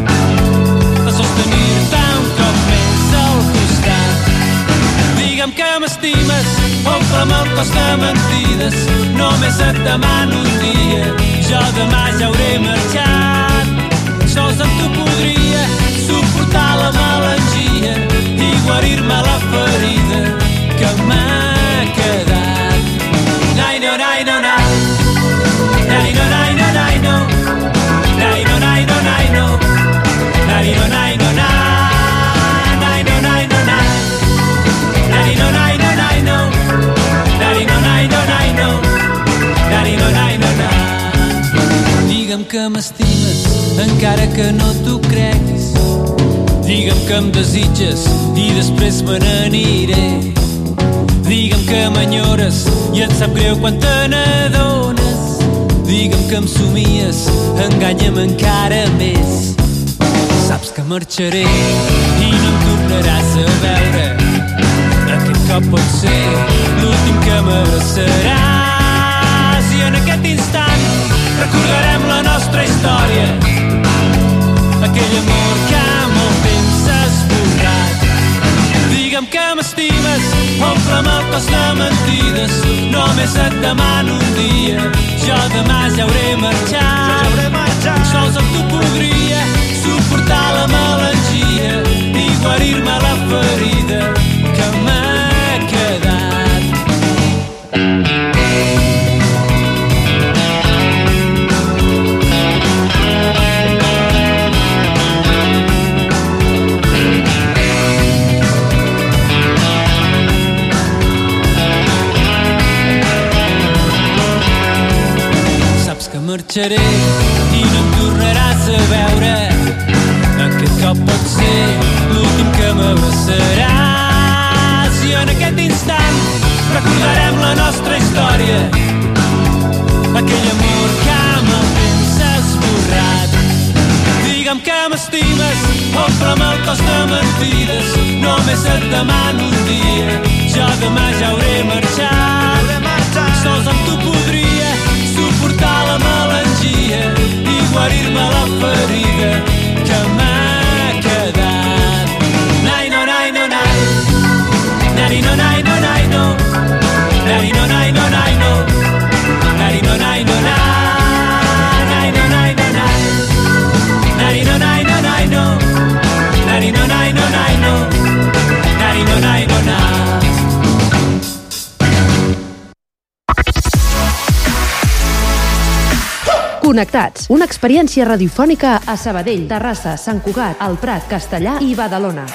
de sostenir-te un cop més al costat. Digue'm que m'estimes, omple'm el cos de mentides, només et demano un dia, jo demà ja hauré marxat. Sols amb tu podria suportar la melangia i guarir-me la ferida que m'ha quedat. Nai, no, nai, no, nai. Nai, no, nai, no, nai, no. Nai, no, nai, no, nai, no. Nai, no, nai, no, nai. Nai, no, nai, no, nai. Nai, no, nai, no, nai, no. Nai, no, nai, no, nai, no. Nai, no, nai, no, nai. Digue'm que m'estimes, encara que no t'ho creguis. Digue'm que em desitges i després me n'aniré. Digue'm que m'enyores i et sap greu quan te n'adones. Digue'm que em somies, enganya'm encara més. Saps que marxaré i no em tornaràs a veure. Aquest cop pot ser l'últim que m'abraçaràs. I en aquest instant recordarem la nostra història, aquell amor que amb el temps s'ha esborrat. Digue'm que m'estimes, omple'm el cos de mentides, només et demano un dia, jo demà ja hauré marxat. Sols amb tu podria suportar la melangia i guarir-me la ferida que m'ha quedat. Marxaré i no em tornaràs a veure. Aquest cop pot ser l'últim que m'abraçaràs. I en aquest instant recordarem la nostra història, aquell amor que amb el temps s'ha esborrat. Digue'm que m'estimes, omple'm el cos de mentides, només et demano un dia, jo demà ja hauré marxat. Sols amb tu podria suportar la melangia i guarir-me la ferida que m'ha quedat. Nai, no, nai, no, nai. Nai, no, nai, no, nai, no. Nai, no, nai, no, nai, no. Nai, no, nai, no, nai. Nai, no, nai, no, nai. Nai, no, nai, no, nai, no. Nai, no, nai, no, nai, no. Nai, no, nai, no, nai. Connectats, una experiència radiofònica a Sabadell, Terrassa, Sant Cugat, El Prat, Castellà i Badalona.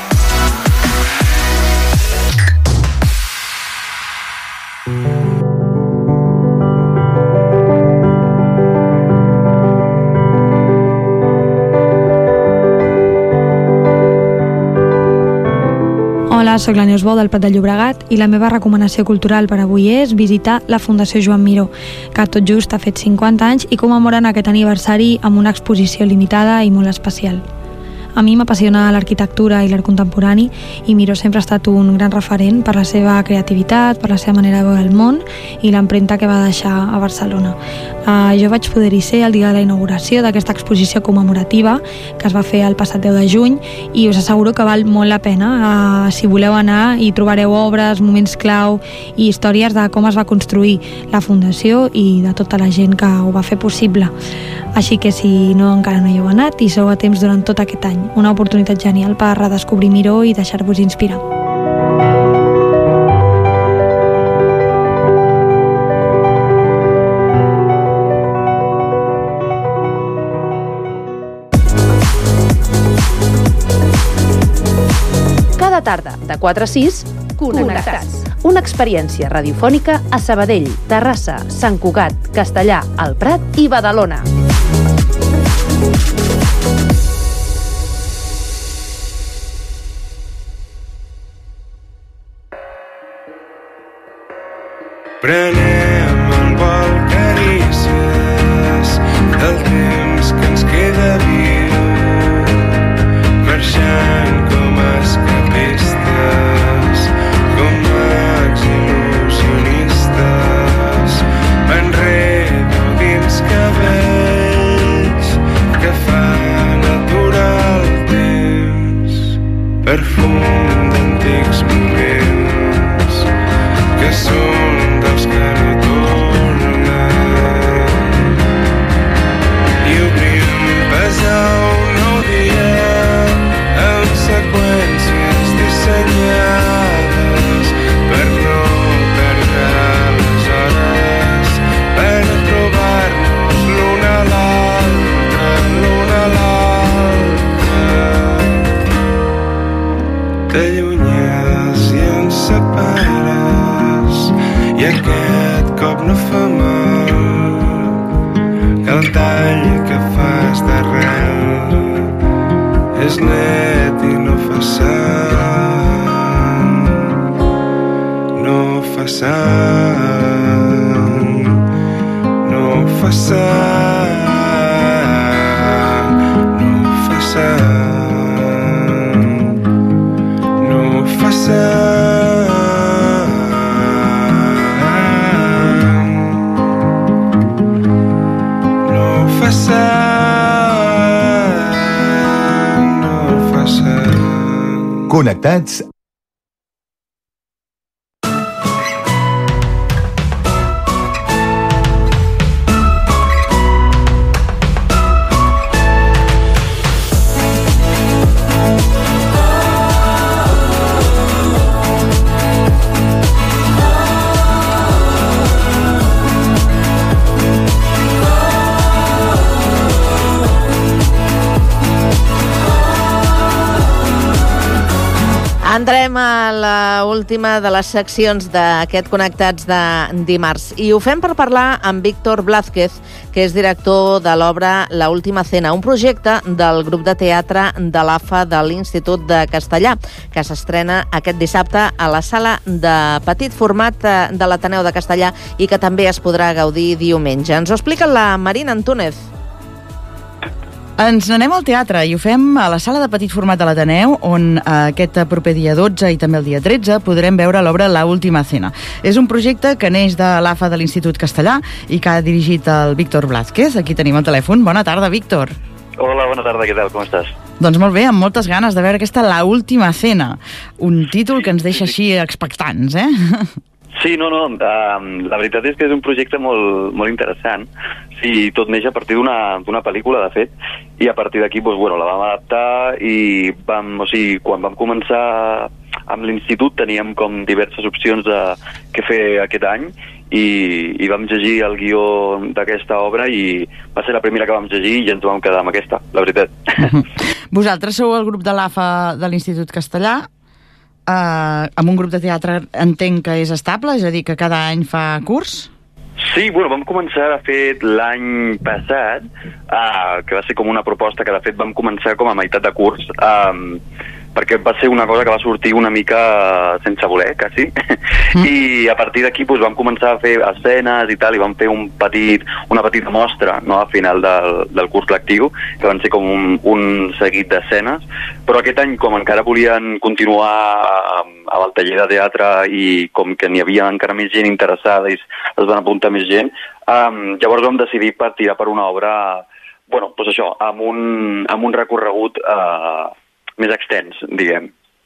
Hola, soc la Neus Bou del Prat de Llobregat i la meva recomanació cultural per avui és visitar la Fundació Joan Miró, que tot just ha fet cinquanta anys i commemoren aquest aniversari amb una exposició limitada i molt especial. A mi m'apassiona l'arquitectura i l'art contemporani i Miró sempre ha estat un gran referent per la seva creativitat, per la seva manera de veure el món i l'empremta que va deixar a Barcelona. Uh, jo vaig poder-hi ser el dia de la inauguració d'aquesta exposició commemorativa que es va fer el passat deu de juny i us asseguro que val molt la pena. Uh, si voleu anar hi trobareu obres, moments clau i històries de com es va construir la fundació i de tota la gent que ho va fer possible. Així que si no encara no hi heu anat i sou a temps durant tot aquest any, una oportunitat genial per redescobrir Miró i deixar-vos inspirar. Cada tarda, de quatre a sis, Connectats. Una experiència radiofònica a Sabadell, Terrassa, Sant Cugat, Castellar, El Prat i Badalona. Prenem el vol carícies del temps que ens queda viu, marxant com escapistes, com mags il·lusionistes, enrere dins cabells que fan aturar el temps, perfum d'antics moments que són dels que no tornen, i obrim pas a un nou dia amb seqüències dissenyades per no perdre les hores, per trobar-nos l'un a l'altre, l'un a l'altre. T'allunyes i ens separes i aquest cop no fa mal, que el tall que fas d'arrel és net i no fa sang, no fa sang, no fa sang, no fa sang, no fa sang. Connectats Entrem a l'última de les seccions d'aquest Connectats de dimarts i ho fem per parlar amb Víctor Blázquez, que és director de l'obra La Última Cena, un projecte del grup de teatre de l'A F A de l'Institut de Castellà, que s'estrena aquest dissabte a la sala de petit format de l'Ateneu de Castellà i que també es podrà gaudir diumenge. Ens ho explica la Marina Antúnez. Ens n'anem al teatre i ho fem a la sala de petit format de l'Ateneu, on eh, aquest proper dia dotze i també el dia tretze podrem veure l'obra La Última Cena. És un projecte que neix de l'A F A de l'Institut Castellà i que ha dirigit el Víctor Blázquez. Aquí tenim el telèfon. Bona tarda, Víctor. Hola, bona tarda, què tal? Com estàs? Doncs molt bé, amb moltes ganes de veure aquesta La Última Cena. Un títol que ens deixa així expectants, eh? Sí, no, no, uh, la veritat és que és un projecte molt, molt interessant. Sí, tot neix a partir d'una d'una pel·lícula, de fet, i a partir d'aquí doncs, bueno, la vam adaptar i vam, o sigui, quan vam començar amb l'institut teníem com diverses opcions de què fer aquest any i, i vam llegir el guió d'aquesta obra i va ser la primera que vam llegir i ja ens vam quedar amb aquesta, la veritat. Vosaltres sou el grup de l'A F A de l'Institut Castellà, Uh, amb un grup de teatre entenc que és estable, és a dir, que cada any fa curs? Sí, bueno, vam començar, de fet, l'any passat, uh, que va ser com una proposta que, de fet, vam començar com a meitat de curs, um, perquè va ser una cosa que va sortir una mica sense voler, quasi, mm. i a partir d'aquí doncs, vam començar a fer escenes i tal, i vam fer un petit, una petita mostra, no?, al final del, del curs lectiu, que van ser com un, un seguit d'escenes, però aquest any, com encara volien continuar amb el taller de teatre i com que n'hi havia encara més gent interessada i es van apuntar més gent, um, llavors vam decidir per tirar per una obra, bueno, doncs això, amb un, amb un recorregut uh, més extens, diguem.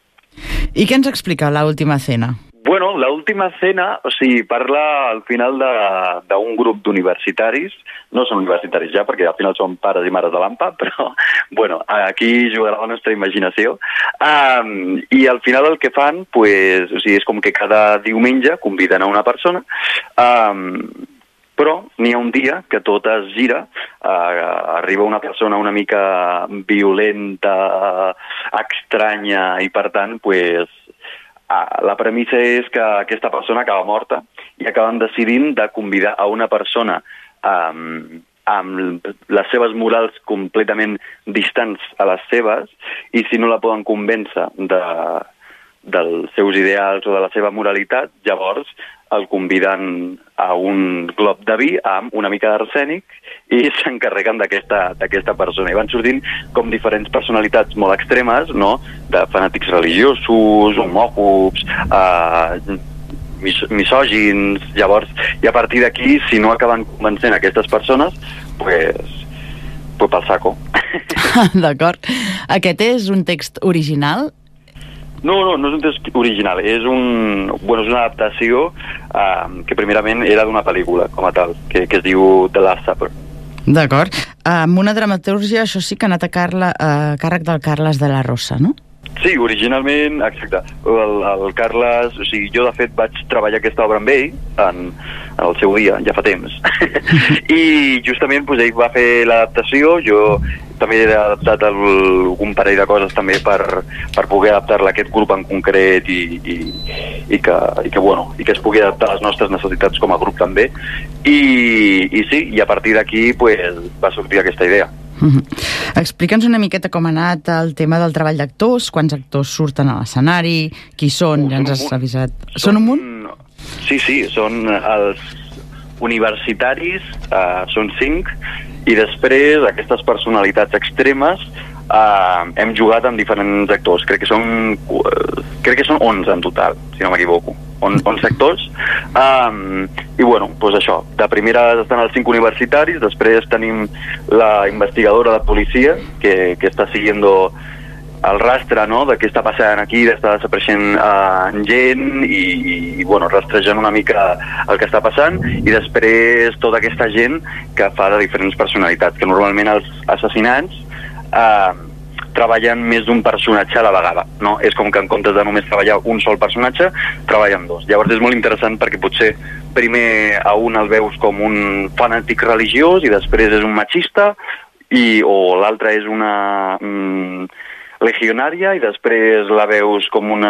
I què ens explica l'última cena? Bueno, l'última cena, o sigui, parla al final d'un grup d'universitaris, no són universitaris ja, perquè al final són pares i mares de l'A M P A, però, bueno, aquí jugarà la nostra imaginació. Um, I al final el que fan, pues, o sigui, és com que cada diumenge conviden a una persona, um, però n'hi ha un dia que tot es gira, uh, arriba una persona una mica violenta, estranya, i per tant, pues, uh, la premissa és que aquesta persona acaba morta i acaben decidint de convidar a una persona um, amb les seves morals completament distants a les seves, i si no la poden convèncer de, dels seus ideals o de la seva moralitat, llavors el conviden a un glob de vi amb una mica d'arsènic i s'encarreguen d'aquesta persona. I van sortint com diferents personalitats molt extremes, no?, de fanàtics religiosos, homòfobs, eh, mis misògins, llavors, i a partir d'aquí, si no acaben convencent aquestes persones, pues, pues pel saco. D'acord. Aquest és un text original? No, no, no és un text original, és, un, bueno, és una adaptació uh, que primerament era d'una pel·lícula, com a tal, que, que es diu The Last Supper. D'acord. Amb una dramatúrgia, això sí que ha anat a, Carla, a càrrec del Carles de la Rosa, no? Sí, originalment, exacte. El, el Carles, o sigui, jo de fet vaig treballar aquesta obra amb ell en, en el seu dia, ja fa temps. I justament pues, ell va fer l'adaptació, jo també he adaptat algun parell de coses també per, per poder adaptar-la a aquest grup en concret i, i, i, que, i, que, bueno, i que es pugui adaptar a les nostres necessitats com a grup també. I, i sí, i a partir d'aquí pues, va sortir aquesta idea. Mm-hmm. Explica'ns una miqueta com ha anat el tema del treball d'actors, quants actors surten a l'escenari, qui són, ja ens has avisat. Són, són un munt? Sí, sí, són els universitaris, uh, són cinc, i després aquestes personalitats extremes uh, hem jugat amb diferents actors, crec que són uh, crec que són onze en total, si no m'equivoco. onze actors, um, i bueno, doncs això, de primera estan els cinc universitaris, després tenim la investigadora de policia que, que està siguiendo el rastre, no?, de què està passant aquí, d'estar desapareixent uh, gent i, i, bueno, rastrejant una mica el que està passant, i després tota aquesta gent que fa de diferents personalitats, que normalment els assassinats uh, treballen més d'un personatge a la vegada, no? És com que en comptes de només treballar un sol personatge, treballen dos. Llavors és molt interessant perquè potser primer a un el veus com un fanàtic religiós i després és un machista, i, o l'altre és una mm, legionària i després la veus com una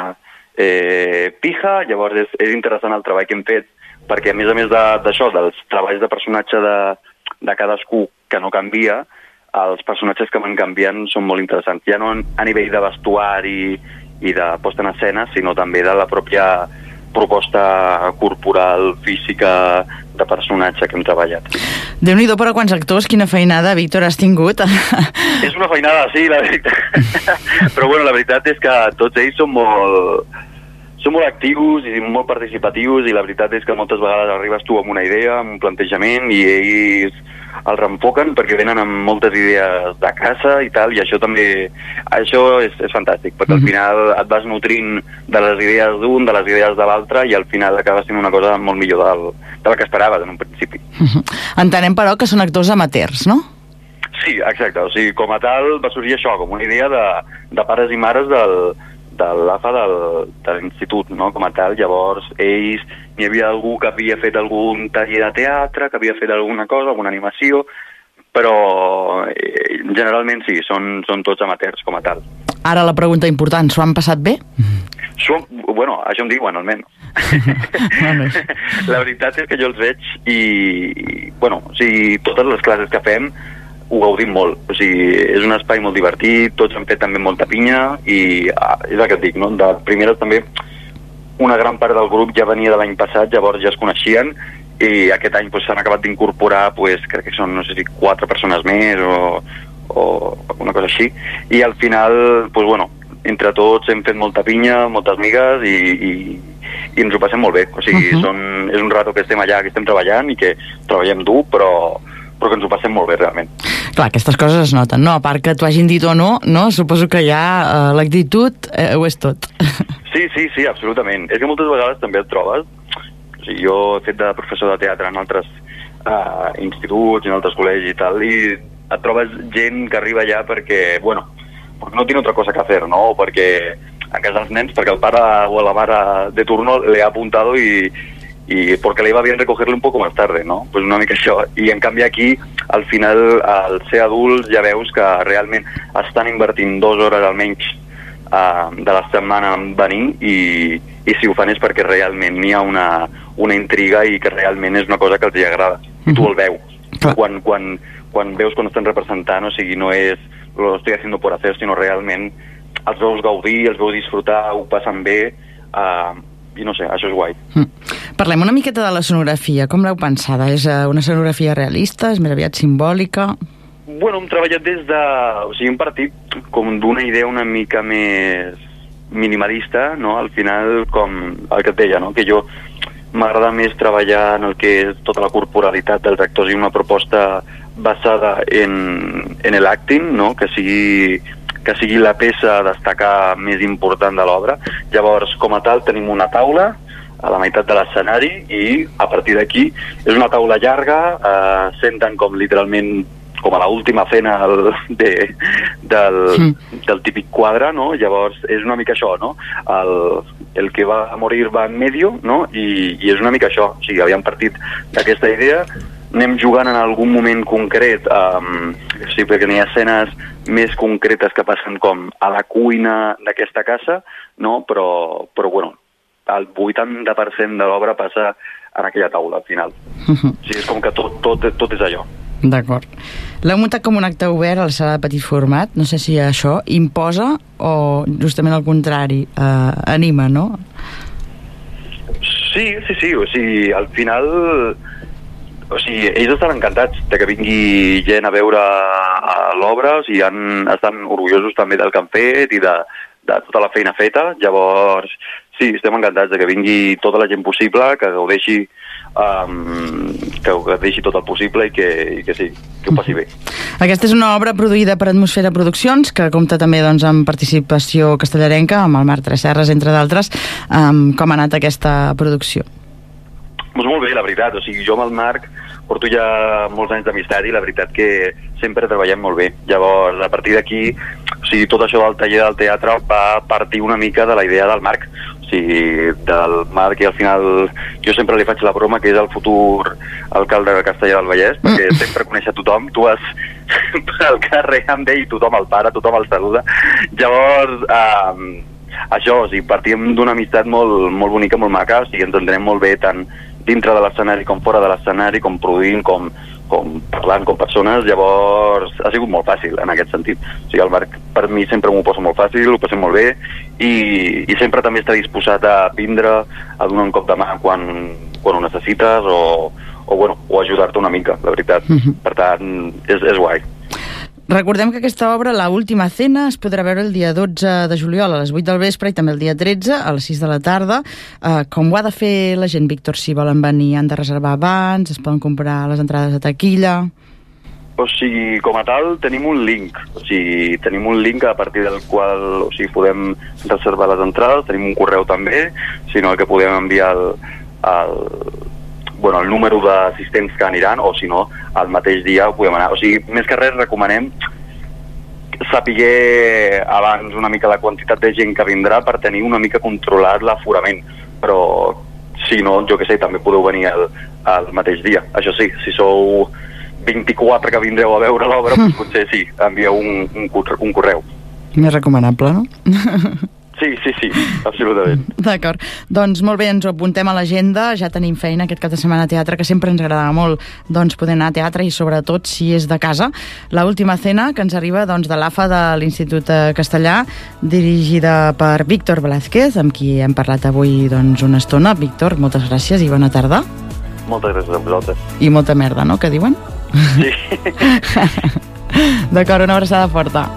eh, pija. Llavors és, és interessant el treball que hem fet, perquè a més a més d'això, de, dels treballs de personatge de, de cadascú que no canvia, els personatges que van canviant són molt interessants, ja no a nivell de vestuari i de posta en escena, sinó també de la pròpia proposta corporal, física, de personatge que hem treballat. Déu-n'hi-do, però quants actors, quina feinada, Víctor, has tingut? És una feinada, sí, la veritat. Però bueno, la veritat és que tots ells són molt... són molt actius i molt participatius, i la veritat és que moltes vegades arribes tu amb una idea, amb un plantejament, i ells el reenfoquen perquè venen amb moltes idees de casa i tal, i això també això és, és fantàstic, perquè al final et vas nutrint de les idees d'un, de les idees de l'altre, i al final acaba sent una cosa molt millor del, de la que esperaves en un principi. Entenem, però, que són actors amateurs, no? Sí, exacte, o sigui, com a tal va sorgir això, com una idea de, de pares i mares del, de l'A F A del, de l'institut, no?, com a tal. Llavors ells, n'hi havia algú que havia fet algun taller de teatre, que havia fet alguna cosa, alguna animació, però eh, generalment sí, són, són tots amateurs com a tal. Ara la pregunta important, s'ho han passat bé? Som, bueno, això em diuen almenys. La veritat és que jo els veig i, bueno, o sigui, totes les classes que fem ho gaudim molt. O sigui, és un espai molt divertit, tots han fet també molta pinya i ah, és el que et dic, no? De primeres també una gran part del grup ja venia de l'any passat, llavors ja es coneixien i aquest any pues, s'han acabat d'incorporar, pues, crec que són, no sé si quatre persones més o, o una cosa així, i al final, pues, bueno, entre tots hem fet molta pinya, moltes migues i, i, i ens ho passem molt bé. O sigui, uh-huh. són, és un rato que estem allà, que estem treballant i que treballem dur, però, però que ens ho passem molt bé, realment. Clar, aquestes coses es noten, no? A part que t'ho hagin dit o no, no? Suposo que ja eh, l'actitud eh, ho és tot. Sí, sí, sí, absolutament. És que moltes vegades també et trobes. O sigui, jo he fet de professor de teatre en altres uh, instituts, en altres col·legis i tal, i et trobes gent que arriba allà perquè, bueno, perquè no tiene otra cosa que hacer, ¿no? O perquè a casa dels nens, perquè el pare o la mare de turno le ha apuntado y, y porque le iba bien recogerle un poco más tarde, ¿no? Pues una mica això. I en canvi aquí, al final, al ser adults, ja veus que realment estan invertint dues hores almenys uh, de la setmana en venir i, i si ho fan és perquè realment hi ha una, una intriga i que realment és una cosa que els hi agrada. I tu el veus. Quan, quan, quan veus quan estan representant, o sigui, no és lo estoy haciendo por hacer, sinó realment els veus gaudir, els veus disfrutar, ho passen bé, uh, i no sé, això és guai. Mm. Parlem una miqueta de la sonografia. Com l'heu pensada? És una sonografia realista? És més aviat simbòlica? Bueno, hem treballat des de... O sigui, hem partit com d'una idea una mica més minimalista, no? Al final, com el que et deia, no? Que jo m'agrada més treballar en el que és tota la corporalitat dels actors i una proposta basada en, en l'acting, no? Que sigui, que sigui la peça a destacar més important de l'obra. Llavors, com a tal, tenim una taula a la meitat de l'escenari i a partir d'aquí és una taula llarga, eh, senten com literalment com a l'última cena del, de, del, mm. del típic quadre, no? Llavors és una mica això, no? El, el que va a morir va en medio, no? I, i és una mica això, o sigui, havíem partit d'aquesta idea, anem jugant en algun moment concret, um, sí, perquè hi ha escenes més concretes que passen com a la cuina d'aquesta casa, no? Però, però bueno, el vuitanta per cent de l'obra passa en aquella taula, al final. Uh-huh. O sigui, és com que tot, tot, tot és allò. D'acord. L'heu muntat com un acte obert a la sala de petit format. No sé si això imposa o justament al contrari, eh, anima, no? Sí, sí, sí. O sigui, al final... O sigui, ells estan encantats de que vingui gent a veure l'obra, o sigui, han, estan orgullosos també del que han fet i de, de tota la feina feta. Llavors, sí, estem encantats de que vingui tota la gent possible, que gaudeixi Um, que ho deixi tot el possible i que, i que sí, que ho passi bé. Aquesta és una obra produïda per Atmosfera Produccions, que compta també doncs, amb participació castellarenca, amb el Marc Tresserras, entre d'altres. Um, com ha anat aquesta producció? Pues molt bé, la veritat. O sigui, jo amb el Marc porto ja molts anys d'amistat i la veritat que sempre treballem molt bé. Llavors, a partir d'aquí, o sigui, tot això del taller del teatre va partir una mica de la idea del Marc. O sigui, del Marc, i al final jo sempre li faig la broma que és el futur alcalde de Castellar del Vallès, perquè mm. sempre coneix a tothom, tu vas al carrer amb ell, tothom el para, tothom el saluda. Llavors, eh, això, o sigui, partim d'una amistat molt, molt bonica, molt maca, o sigui, ens entenem molt bé tant dintre de l'escenari com fora de l'escenari, com produint, com, com parlant, com persones. Llavors ha sigut molt fàcil en aquest sentit. O sigui, el Marc per mi sempre m'ho posa molt fàcil, ho passem molt bé i, i sempre també està disposat a vindre, a donar un cop de mà quan, quan ho necessites o, o, bueno, o ajudar-te una mica, la veritat. Mm-hmm. Per tant, és, és guai. Recordem que aquesta obra, La última cena, es podrà veure el dia dotze de juliol a les vuit del vespre i també el dia tretze a les sis de la tarda. Eh, com ho ha de fer la gent, Víctor? Si volen venir, han de reservar abans, es poden comprar les entrades de taquilla? O sigui, com a tal, tenim un link. O sigui, tenim un link a partir del qual o sigui, podem reservar les entrades, tenim un correu també, sinó el que podem enviar el, el, bueno, el número d'assistents que aniran, o si no, al mateix dia ho podem anar. O sigui, més que res recomanem saber abans una mica la quantitat de gent que vindrà per tenir una mica controlat l'aforament, però si no, jo que sé, també podeu venir el, el mateix dia. Això sí, si sou vint-i-quatre que vindreu a veure l'obra, doncs potser sí, envieu un, un, un correu. Més recomanable, no? Sí, sí, sí, absolutament. D'acord. Doncs molt bé, ens ho apuntem a l'agenda, ja tenim feina aquest cap de setmana a teatre, que sempre ens agrada molt doncs, poder anar a teatre i sobretot si és de casa. L'última cena que ens arriba doncs, de l'A F A de l'Institut Castellà, dirigida per Víctor Velázquez, amb qui hem parlat avui doncs, una estona. Víctor, moltes gràcies i bona tarda. Moltes gràcies a vosaltres. I molta merda, no?, que diuen? Sí. D'acord, una abraçada forta.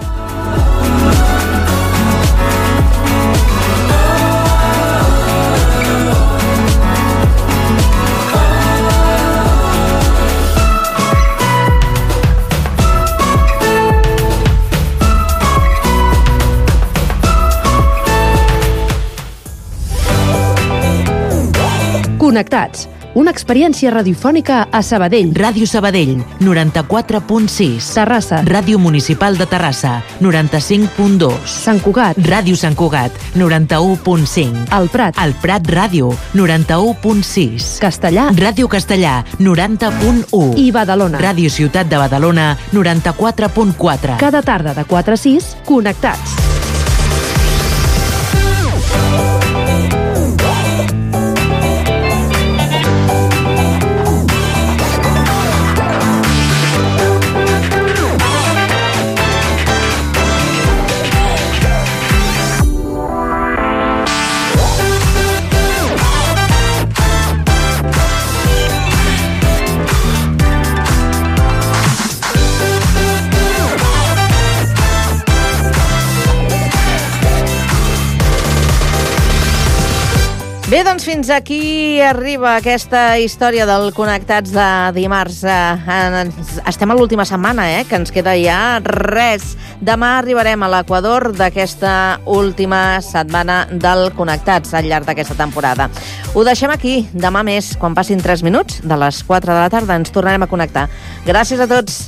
Connectats, una experiència radiofònica a Sabadell. Ràdio Sabadell, noranta-quatre punt sis. Terrassa. Ràdio Municipal de Terrassa, noranta-cinc punt dos. Sant Cugat. Ràdio Sant Cugat, noranta-u punt cinc. El Prat. El Prat Ràdio, noranta-u punt sis. Castellà. Ràdio Castellà, noranta punt u. I Badalona. Ràdio Ciutat de Badalona, noranta-quatre punt quatre. Cada tarda de quatre a sis, connectats. Bé, doncs fins aquí arriba aquesta història del Connectats de dimarts. Eh, estem a l'última setmana, eh, que ens queda ja res. Demà arribarem a l'equador d'aquesta última setmana del Connectats al llarg d'aquesta temporada. Ho deixem aquí. Demà més, quan passin tres minuts, de les quatre de la tarda, ens tornarem a connectar. Gràcies a tots.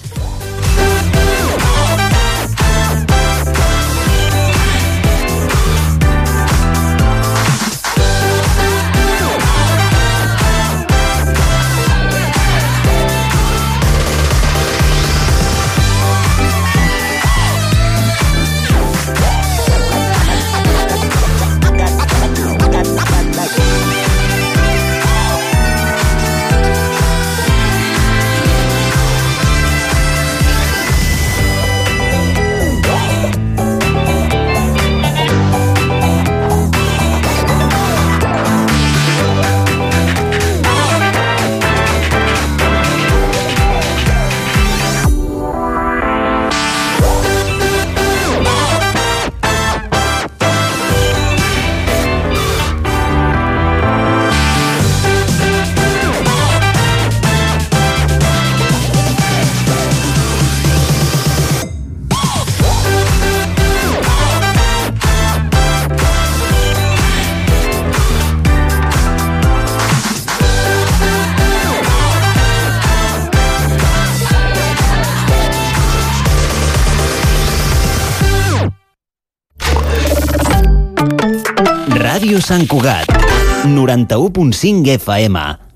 Ràdio Sant Cugat, noranta-u punt cinc F M.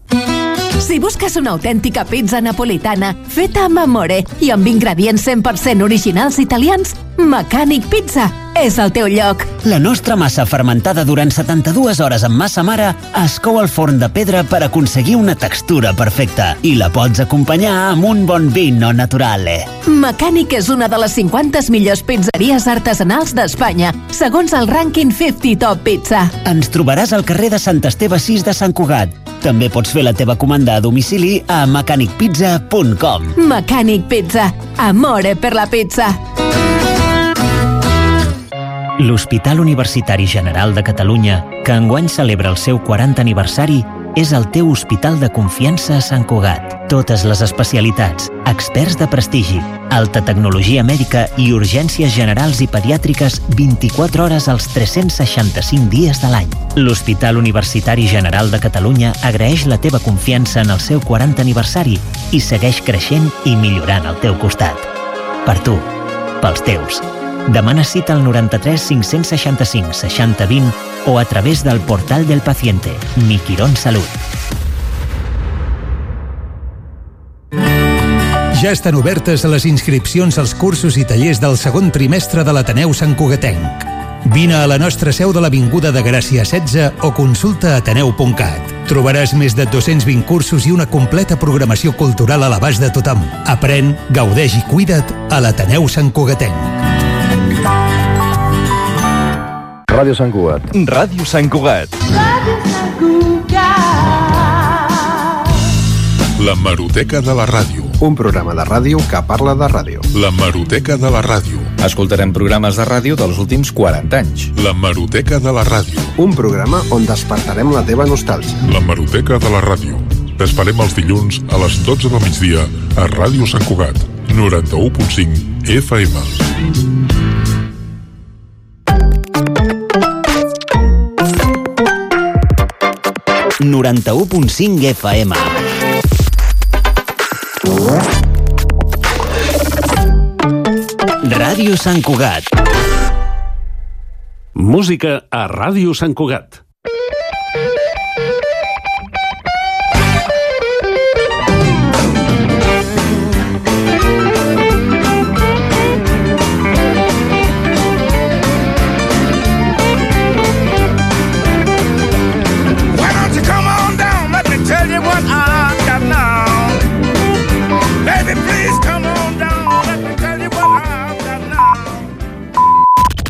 Si busques una autèntica pizza napolitana feta amb amore i amb ingredients cent per cent originals italians, Mecànic Pizza és el teu lloc. La nostra massa fermentada durant setanta-dues hores amb massa mare es cou al forn de pedra per aconseguir una textura perfecta i la pots acompanyar amb un bon vino naturale. Mecànic és una de les cinquanta millors pizzeries artesanals d'Espanya, segons el rànquing cinquanta Top Pizza. Ens trobaràs al carrer de Sant Esteve sis de Sant Cugat. També pots fer la teva comanda a domicili a mecànic pizza punt com. Mecànic Pizza. Amore per la pizza. L'Hospital Universitari General de Catalunya, que enguany celebra el seu quaranta aniversari, és el teu hospital de confiança a Sant Cugat. Totes les especialitats, experts de prestigi, alta tecnologia mèdica i urgències generals i pediàtriques vint-i-quatre hores als tres-cents seixanta-cinc dies de l'any. L'Hospital Universitari General de Catalunya agraeix la teva confiança en el seu quaranta aniversari i segueix creixent i millorant al teu costat. Per tu, pels teus. Demana cita al noranta-tres cinc-cents seixanta-cinc seixanta vint o a través del portal del paciente, Mi Quirón Salut. Ja estan obertes les inscripcions als cursos i tallers del segon trimestre de l'Ateneu Sant Cugatenc. Vine a la nostra seu de l'Avinguda de Gràcia setze o consulta ateneu punt cat. Trobaràs més de dos-cents vint cursos i una completa programació cultural a l'abast de tothom. Aprèn, gaudeix i cuida't a l'Ateneu Sant Cugatenc. Ràdio Sant Cugat. Ràdio Sant Cugat. Ràdio Sant Cugat. La Hemeroteca de la Ràdio. Un programa de ràdio que parla de ràdio. La Hemeroteca de la Ràdio. Escoltarem programes de ràdio dels últims quaranta anys. La Hemeroteca de la Ràdio. Un programa on despertarem la teva nostàlgia. La Hemeroteca de la Ràdio. T'esperem els dilluns a les dotze del migdia a Ràdio Sant Cugat, noranta-u punt cinc F M. noranta-u punt cinc F M. Ràdio Sant Cugat. Música a Ràdio Sant Cugat.